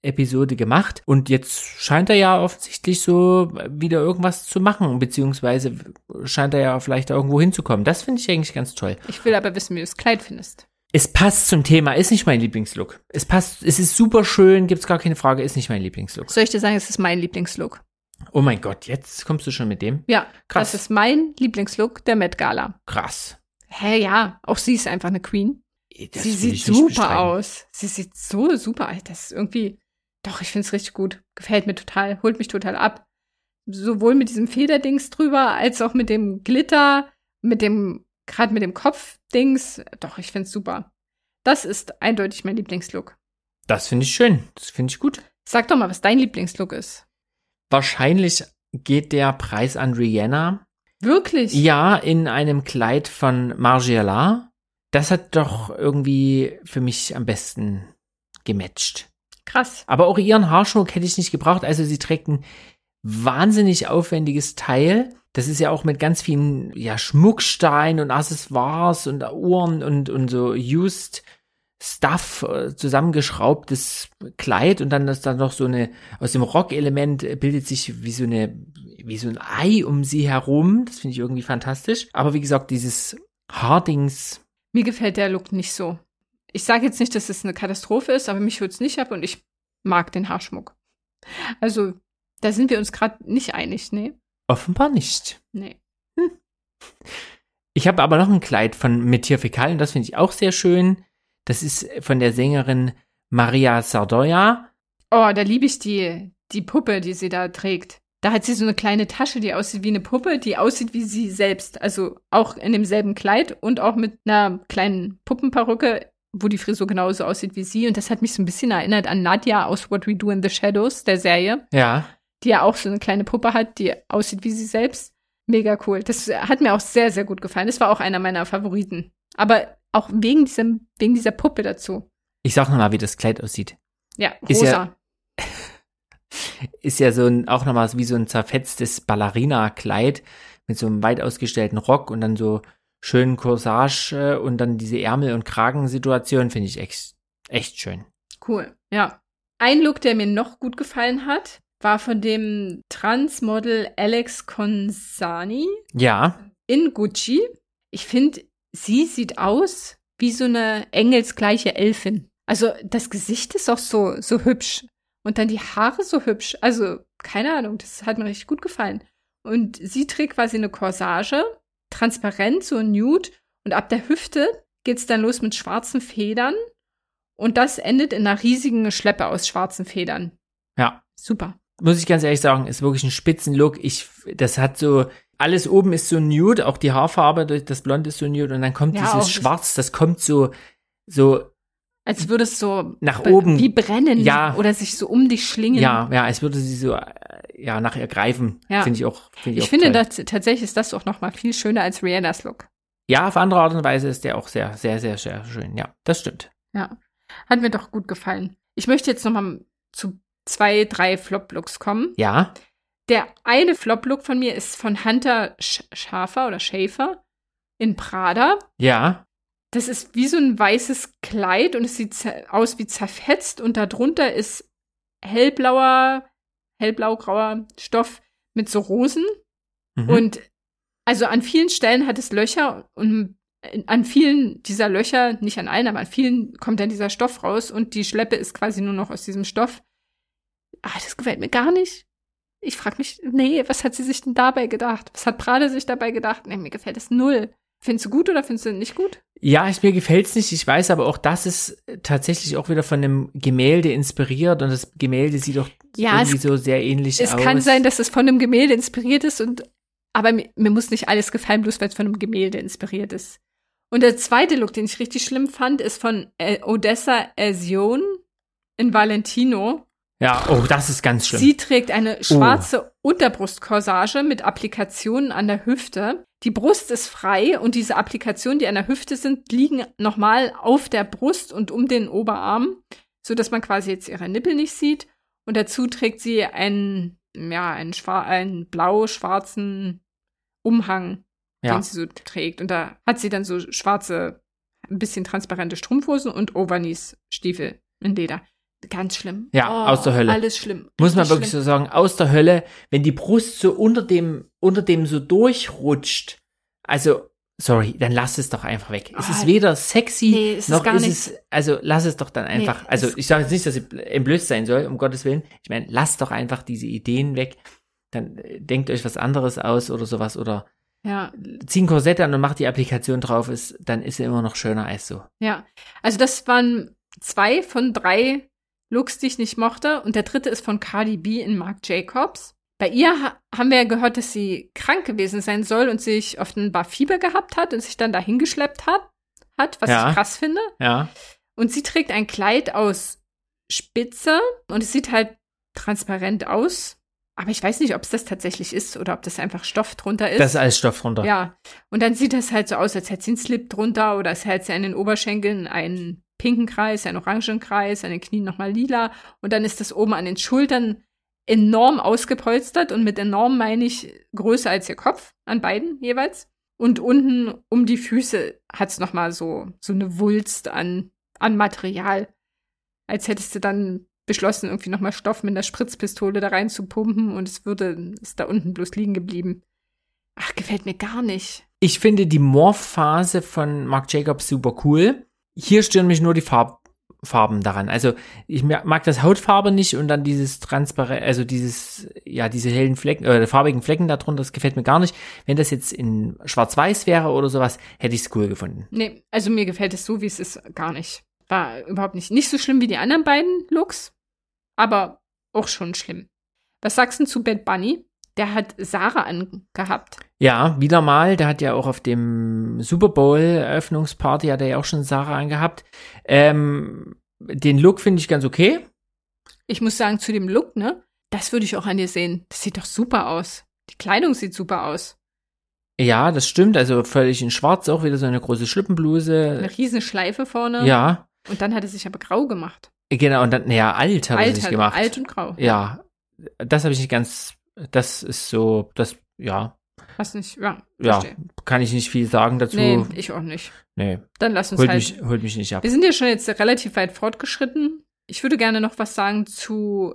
Episode gemacht und jetzt scheint er ja offensichtlich so wieder irgendwas zu machen, beziehungsweise scheint er ja vielleicht irgendwo hinzukommen. Das finde ich eigentlich ganz toll. Ich will aber wissen, wie du das Kleid findest. Es passt zum Thema, ist nicht mein Lieblingslook. Es passt, es ist super schön, gibt's gar keine Frage, ist nicht mein Lieblingslook. Soll ich dir sagen, es ist mein Lieblingslook? Oh mein Gott, jetzt kommst du schon mit dem? Ja, krass. Das ist mein Lieblingslook der Met Gala. Krass. Ja, auch sie ist einfach eine Queen. Das Sie will sieht ich nicht super bestreiten. aus. Sie sieht so super aus. Das ist irgendwie, doch, ich finde es richtig gut. Gefällt mir total, holt mich total ab. Sowohl mit diesem Federdings drüber, als auch mit dem Glitter, gerade mit dem Kopfdings. Doch, ich finde es super. Das ist eindeutig mein Lieblingslook. Das finde ich schön, das finde ich gut. Sag doch mal, was dein Lieblingslook ist. Wahrscheinlich geht der Preis an Rihanna. Wirklich? Ja, in einem Kleid von Margiela. Das hat doch irgendwie für mich am besten gematcht. Krass. Aber auch ihren Haarschmuck hätte ich nicht gebraucht. Also sie trägt ein wahnsinnig aufwendiges Teil. Das ist ja auch mit ganz vielen Schmucksteinen und Accessoires und Uhren und so used Stuff zusammengeschraubtes Kleid und dann ist da noch so eine, aus dem Rock-Element bildet sich wie so ein Ei um sie herum. Das finde ich irgendwie fantastisch. Aber wie gesagt, dieses Haardings. Mir gefällt der Look nicht so. Ich sage jetzt nicht, dass es eine Katastrophe ist, aber mich holt es nicht ab und ich mag den Haarschmuck. Also, da sind wir uns gerade nicht einig, ne? Offenbar nicht. Nee. Ich habe aber noch ein Kleid von Metier Fäkal und das finde ich auch sehr schön. Das ist von der Sängerin Maria Sardoja. Oh, da liebe ich die Puppe, die sie da trägt. Da hat sie so eine kleine Tasche, die aussieht wie eine Puppe, die aussieht wie sie selbst. Also auch in demselben Kleid und auch mit einer kleinen Puppenperücke, wo die Frisur genauso aussieht wie sie. Und das hat mich so ein bisschen erinnert an Nadia aus What We Do in the Shadows, der Serie. Ja. Die ja auch so eine kleine Puppe hat, die aussieht wie sie selbst. Mega cool. Das hat mir auch sehr, sehr gut gefallen. Das war auch einer meiner Favoriten. Aber auch wegen dieser Puppe dazu. Ich sag nochmal, wie das Kleid aussieht. Ja, Ist rosa. Ist ja so auch nochmal wie so ein zerfetztes Ballerina-Kleid mit so einem weit ausgestellten Rock und dann so schönen Corsage und dann diese Ärmel- und Kragensituation finde ich echt schön. Cool, ja. Ein Look, der mir noch gut gefallen hat, war von dem Transmodel Alex Consani Ja. in Gucci. Ich finde, sie sieht aus wie so eine engelsgleiche Elfin. Also das Gesicht ist auch so hübsch. Und dann die Haare so hübsch. Also, keine Ahnung, das hat mir richtig gut gefallen. Und sie trägt quasi eine Corsage, transparent, so nude. Und ab der Hüfte geht's dann los mit schwarzen Federn. Und das endet in einer riesigen Schleppe aus schwarzen Federn. Ja. Super. Muss ich ganz ehrlich sagen, ist wirklich ein Spitzenlook. Das hat so, alles oben ist so nude, auch die Haarfarbe, das Blond ist so nude. Und dann kommt dieses Schwarz, das kommt so als würde es so nach oben wie brennen oder sich so um dich schlingen. Ja, als würde sie so nach ihr greifen. Ja. Finde ich auch Ich finde, tatsächlich ist das auch noch mal viel schöner als Rihannas Look. Ja, auf andere Art und Weise ist der auch sehr, sehr, sehr, sehr schön. Ja, das stimmt. Ja, hat mir doch gut gefallen. Ich möchte jetzt noch mal zu 2, 3 Flop-Looks kommen. Ja. Der eine Flop-Look von mir ist von Hunter Schäfer in Prada. Ja. Das ist wie so ein weißes Kleid und es sieht aus wie zerfetzt und darunter ist hellblaugrauer Stoff mit so Rosen. Mhm. Und also an vielen Stellen hat es Löcher und an vielen dieser Löcher, nicht an allen, aber an vielen kommt dann dieser Stoff raus und die Schleppe ist quasi nur noch aus diesem Stoff. Das gefällt mir gar nicht. Ich frage mich, was hat sie sich denn dabei gedacht? Was hat Prada sich dabei gedacht? Mir gefällt es null. Findest du gut oder findest du nicht gut? Ja, mir gefällt's nicht. Ich weiß aber auch, das ist tatsächlich auch wieder von einem Gemälde inspiriert und das Gemälde sieht doch irgendwie so sehr ähnlich aus. Es kann sein, dass es von einem Gemälde inspiriert ist aber mir muss nicht alles gefallen, bloß weil es von einem Gemälde inspiriert ist. Und der zweite Look, den ich richtig schlimm fand, ist von Odessa Azion in Valentino. Ja, oh, das ist ganz schlimm. Sie trägt eine schwarze Unterbrustcorsage mit Applikationen an der Hüfte. Die Brust ist frei und diese Applikationen, die an der Hüfte sind, liegen nochmal auf der Brust und um den Oberarm, sodass man quasi jetzt ihre Nippel nicht sieht. Und dazu trägt sie einen blau-schwarzen Umhang, den sie so trägt. Und da hat sie dann so schwarze, ein bisschen transparente Strumpfhosen und Overknees-Stiefel in Leder. Ganz schlimm. Ja, aus der Hölle. Alles schlimm. Muss man Richtig wirklich schlimm. so sagen, aus der Hölle, wenn die Brust so unter dem so durchrutscht. Also, sorry, dann lass es doch einfach weg. Es ist weder sexy, noch ist es, also lass es doch dann einfach, also ich sage jetzt nicht, dass sie entblößt sein soll, um Gottes Willen. Ich meine, lasst doch einfach diese Ideen weg. Dann denkt euch was anderes aus oder sowas oder zieh ein Korsett an und macht die Applikation drauf, dann ist sie immer noch schöner als so. Ja, also das waren 2 von 3 Looks, die ich nicht mochte. Und der 3. ist von Cardi B in Marc Jacobs. Bei ihr haben wir ja gehört, dass sie krank gewesen sein soll und sich offenbar Fieber gehabt hat und sich dann dahin geschleppt hat, was ich krass finde. Ja. Und sie trägt ein Kleid aus Spitze und es sieht halt transparent aus. Aber ich weiß nicht, ob es das tatsächlich ist oder ob das einfach Stoff drunter ist. Das ist alles Stoff drunter. Ja. Und dann sieht das halt so aus, als hätte sie einen Slip drunter oder als hätte sie an den Oberschenkeln einen pinken Kreis, einen orangen Kreis, an den Knien nochmal lila. Und dann ist das oben an den Schultern enorm ausgepolstert. Und mit enorm meine ich größer als ihr Kopf, an beiden jeweils. Und unten um die Füße hat es nochmal so eine Wulst an Material. Als hättest du dann beschlossen, irgendwie nochmal Stoff mit einer Spritzpistole da rein zu pumpen und ist da unten bloß liegen geblieben. Ach, gefällt mir gar nicht. Ich finde die Morph-Phase von Marc Jacobs super cool. Hier stören mich nur die Farben daran. Also ich mag das Hautfarbe nicht und dann dieses transparent, also diese hellen Flecken, farbigen Flecken da drunter, das gefällt mir gar nicht. Wenn das jetzt in Schwarz-Weiß wäre oder sowas, hätte ich es cool gefunden. Nee, also mir gefällt es so, wie es ist, gar nicht. War überhaupt nicht so schlimm wie die anderen beiden Looks, aber auch schon schlimm. Was sagst du zu Bad Bunny? Der hat Sarah angehabt. Ja, wieder mal. Der hat ja auch auf dem Super Bowl-Eröffnungsparty hat er ja auch schon Sarah angehabt. Den Look finde ich ganz okay. Ich muss sagen, zu dem Look, ne, das würde ich auch an dir sehen. Das sieht doch super aus. Die Kleidung sieht super aus. Ja, das stimmt. Also völlig in schwarz, auch wieder so eine große Schlippenbluse. Eine riesen Schleife vorne. Ja. Und dann hat er sich aber grau gemacht. Genau, und dann, alt hat er sich gemacht. Alt und grau. Ja, das habe ich nicht ganz, das ist so, das, ja. Hast nicht, ja. Verstehe. Ja, kann ich nicht viel sagen dazu. Nee, ich auch nicht. Nee. Dann lass uns holt mich nicht ab. Wir sind ja schon jetzt relativ weit fortgeschritten. Ich würde gerne noch was sagen zu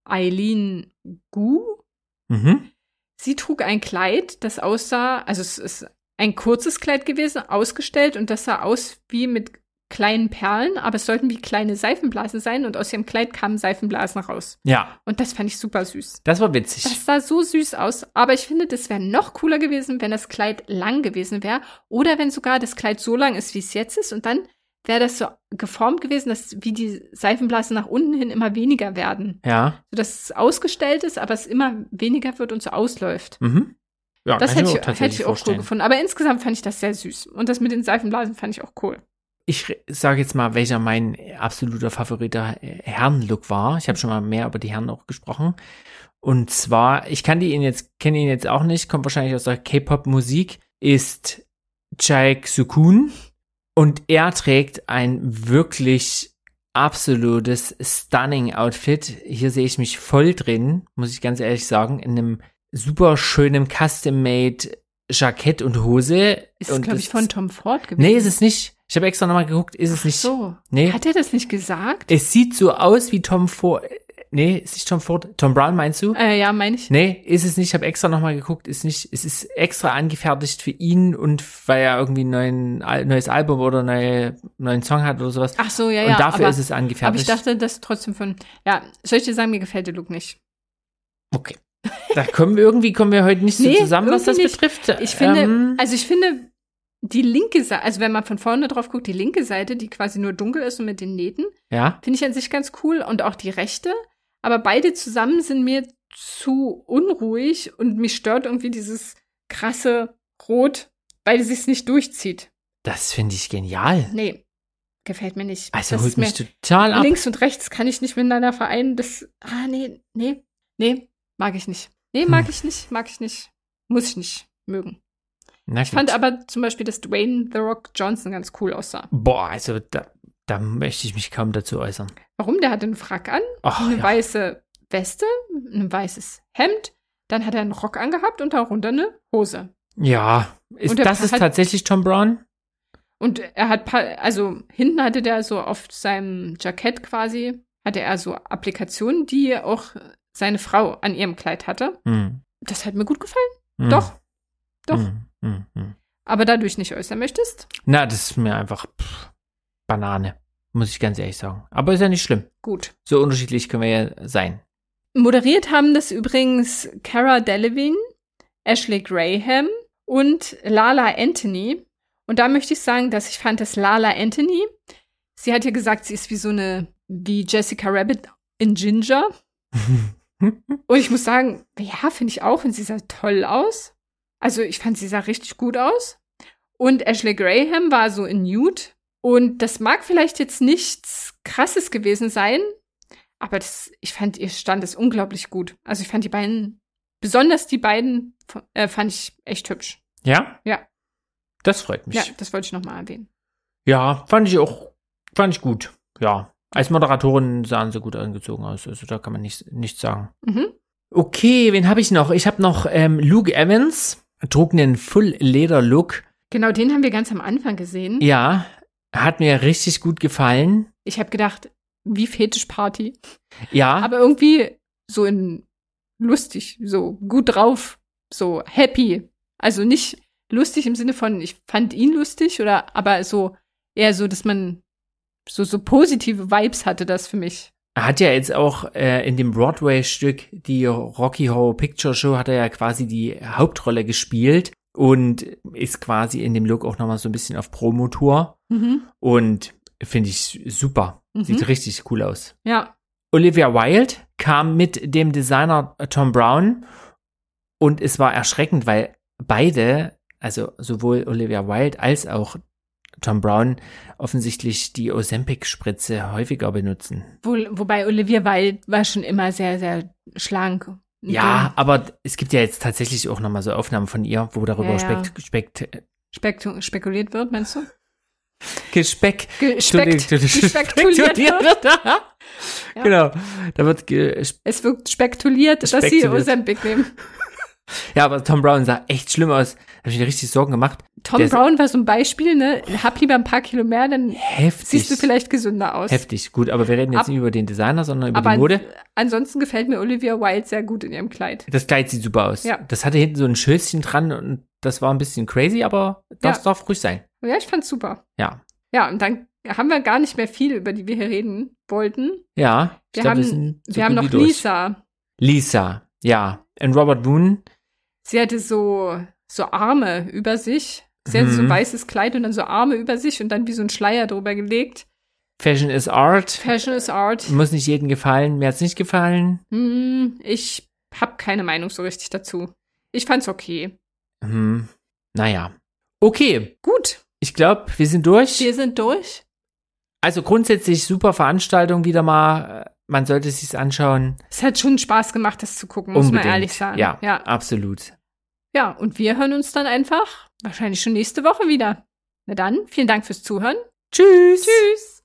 Eileen Gu. Mhm. Sie trug ein Kleid, das aussah, also es ist ein kurzes Kleid gewesen, ausgestellt und das sah aus wie mit kleinen Perlen, aber es sollten wie kleine Seifenblasen sein und aus ihrem Kleid kamen Seifenblasen raus. Ja. Und das fand ich super süß. Das war witzig. Das sah so süß aus, aber ich finde, das wäre noch cooler gewesen, wenn das Kleid lang gewesen wäre oder wenn sogar das Kleid so lang ist, wie es jetzt ist und dann wäre das so geformt gewesen, dass wie die Seifenblasen nach unten hin immer weniger werden. Ja. Sodass es ausgestellt ist, aber es immer weniger wird und so ausläuft. Mhm. Ja, das hätte ich auch cool gefunden. Aber insgesamt fand ich das sehr süß. Und das mit den Seifenblasen fand ich auch cool. Ich sage jetzt mal, welcher mein absoluter favoriter Herrenlook war. Ich habe schon mal mehr über die Herren auch gesprochen. Und zwar, ich kenne ihn jetzt auch nicht, kommt wahrscheinlich aus der K-Pop-Musik, ist Jae Sukun. Und er trägt ein wirklich absolutes stunning Outfit. Hier sehe ich mich voll drin, muss ich ganz ehrlich sagen, in einem super schönen Custom-Made Jackett und Hose. Ist es, glaube ich, von Tom Ford gewesen? Nee, ist es nicht. Ich habe extra nochmal geguckt, ist es nicht. Ach so. Nee. Hat er das nicht gesagt? Es sieht so aus wie Tom Ford. Nee, ist nicht Tom Ford. Tom Brown meinst du? Ja, meine ich. Nee, ist es nicht. Ich habe extra nochmal geguckt, ist nicht. Es ist extra angefertigt für ihn und weil er irgendwie ein neues Album oder neuen Song hat oder sowas. Ach so, ja. Und dafür ist es angefertigt. Aber ich dachte, das trotzdem von, ja, soll ich dir sagen, mir gefällt der Look nicht. Okay. Da kommen wir heute nicht so zusammen, was das betrifft. Ich finde, die linke Seite, also wenn man von vorne drauf guckt, die linke Seite, die quasi nur dunkel ist und mit den Nähten, ja, finde ich an sich ganz cool und auch die rechte. Aber beide zusammen sind mir zu unruhig und mich stört irgendwie dieses krasse Rot, weil es sich nicht durchzieht. Das finde ich genial. Nee, gefällt mir nicht. Also holt mich total ab. Links und rechts kann ich nicht miteinander vereinen. Nee, mag ich nicht. Nee, mag ich nicht. Muss ich nicht mögen. Ich fand aber zum Beispiel, dass Dwayne The Rock Johnson ganz cool aussah. Boah, also da möchte ich mich kaum dazu äußern. Warum? Der hat einen Frack an, eine weiße Weste, ein weißes Hemd, dann hat er einen Rock angehabt und darunter eine Hose. Ja, ist tatsächlich Tom Brown? Und er hat, also hinten hatte der so auf seinem Jackett quasi, hatte er so Applikationen, die auch seine Frau an ihrem Kleid hatte. Das hat mir gut gefallen. Doch. Aber da du dich nicht äußern möchtest? Na, das ist mir einfach Banane, muss ich ganz ehrlich sagen. Aber ist ja nicht schlimm. Gut. So unterschiedlich können wir ja sein. Moderiert haben das übrigens Cara Delevingne, Ashley Graham und Lala Anthony. Und da möchte ich sagen, dass ich fand, dass Lala Anthony, sie hat ja gesagt, sie ist wie Jessica Rabbit in Ginger. Und ich muss sagen, ja, finde ich auch. Und sie sah toll aus. Also ich fand, sie sah richtig gut aus. Und Ashley Graham war so in Nude. Und das mag vielleicht jetzt nichts Krasses gewesen sein, aber ich fand, ihr stand es unglaublich gut. Also ich fand die beiden, besonders die beiden, fand ich echt hübsch. Ja? Ja. Das freut mich. Ja, das wollte ich nochmal erwähnen. Ja, fand ich gut. Ja. Als Moderatorin sahen sie gut angezogen aus. Also da kann man nichts sagen. Okay, wen habe ich noch? Ich habe noch Luke Evans, trug einen Full-Leder-Look. Genau, den haben wir ganz am Anfang gesehen. Ja, hat mir richtig gut gefallen. Ich habe gedacht, wie Fetischparty. Ja. Aber irgendwie so lustig, so gut drauf, so happy. Also nicht lustig im Sinne von, ich fand ihn lustig, aber so eher so, dass man so positive Vibes hatte, das für mich. Er hat ja jetzt auch in dem Broadway-Stück, die Rocky Horror Picture Show, hat er ja quasi die Hauptrolle gespielt und ist quasi in dem Look auch nochmal so ein bisschen auf Promotour. Und finde ich super. Sieht richtig cool aus. Ja. Olivia Wilde kam mit dem Designer Tom Brown und es war erschreckend, weil beide, also sowohl Olivia Wilde als auch Tom Brown, offensichtlich die Ozempic-Spritze häufiger benutzen. Wobei Olivia Wilde war schon immer sehr, sehr schlank. Ja, aber es gibt ja jetzt tatsächlich auch nochmal so Aufnahmen von ihr, wo darüber spekuliert wird, meinst du? Gespekuliert wird. Ja. Genau. Da wird es wird spekuliert, dass sie Ozempic nehmen. Ja, aber Tom Brown sah echt schlimm aus. Da habe ich mir richtig Sorgen gemacht. Tom Brown war so ein Beispiel, ne? Hab lieber ein paar Kilo mehr, dann siehst du vielleicht gesünder aus. Heftig, gut. Aber wir reden jetzt nicht über den Designer, sondern über die Mode. Ansonsten gefällt mir Olivia Wilde sehr gut in ihrem Kleid. Das Kleid sieht super aus. Ja. Das hatte hinten so ein Schößchen dran und das war ein bisschen crazy, aber das darf ruhig sein. Ja, ich fand's super. Ja. Ja, und dann haben wir gar nicht mehr viel, über die wir hier reden wollten. Ja. Wir haben noch Lisa. Lisa, ja. Und Robert Boone. Sie hatte so Arme über sich. Sie hatte so ein weißes Kleid und dann so Arme über sich und dann wie so ein Schleier drüber gelegt. Fashion is Art. Fashion is Art. Muss nicht jedem gefallen. Mir hat's nicht gefallen. Ich habe keine Meinung so richtig dazu. Ich fand's okay. Naja. Okay. Gut. Ich glaube, wir sind durch. Wir sind durch. Also grundsätzlich super Veranstaltung wieder mal. Man sollte es sich anschauen. Es hat schon Spaß gemacht, das zu gucken, muss man ehrlich sagen. Ja, absolut. Ja, und wir hören uns dann einfach wahrscheinlich schon nächste Woche wieder. Na dann, vielen Dank fürs Zuhören. Tschüss. Tschüss.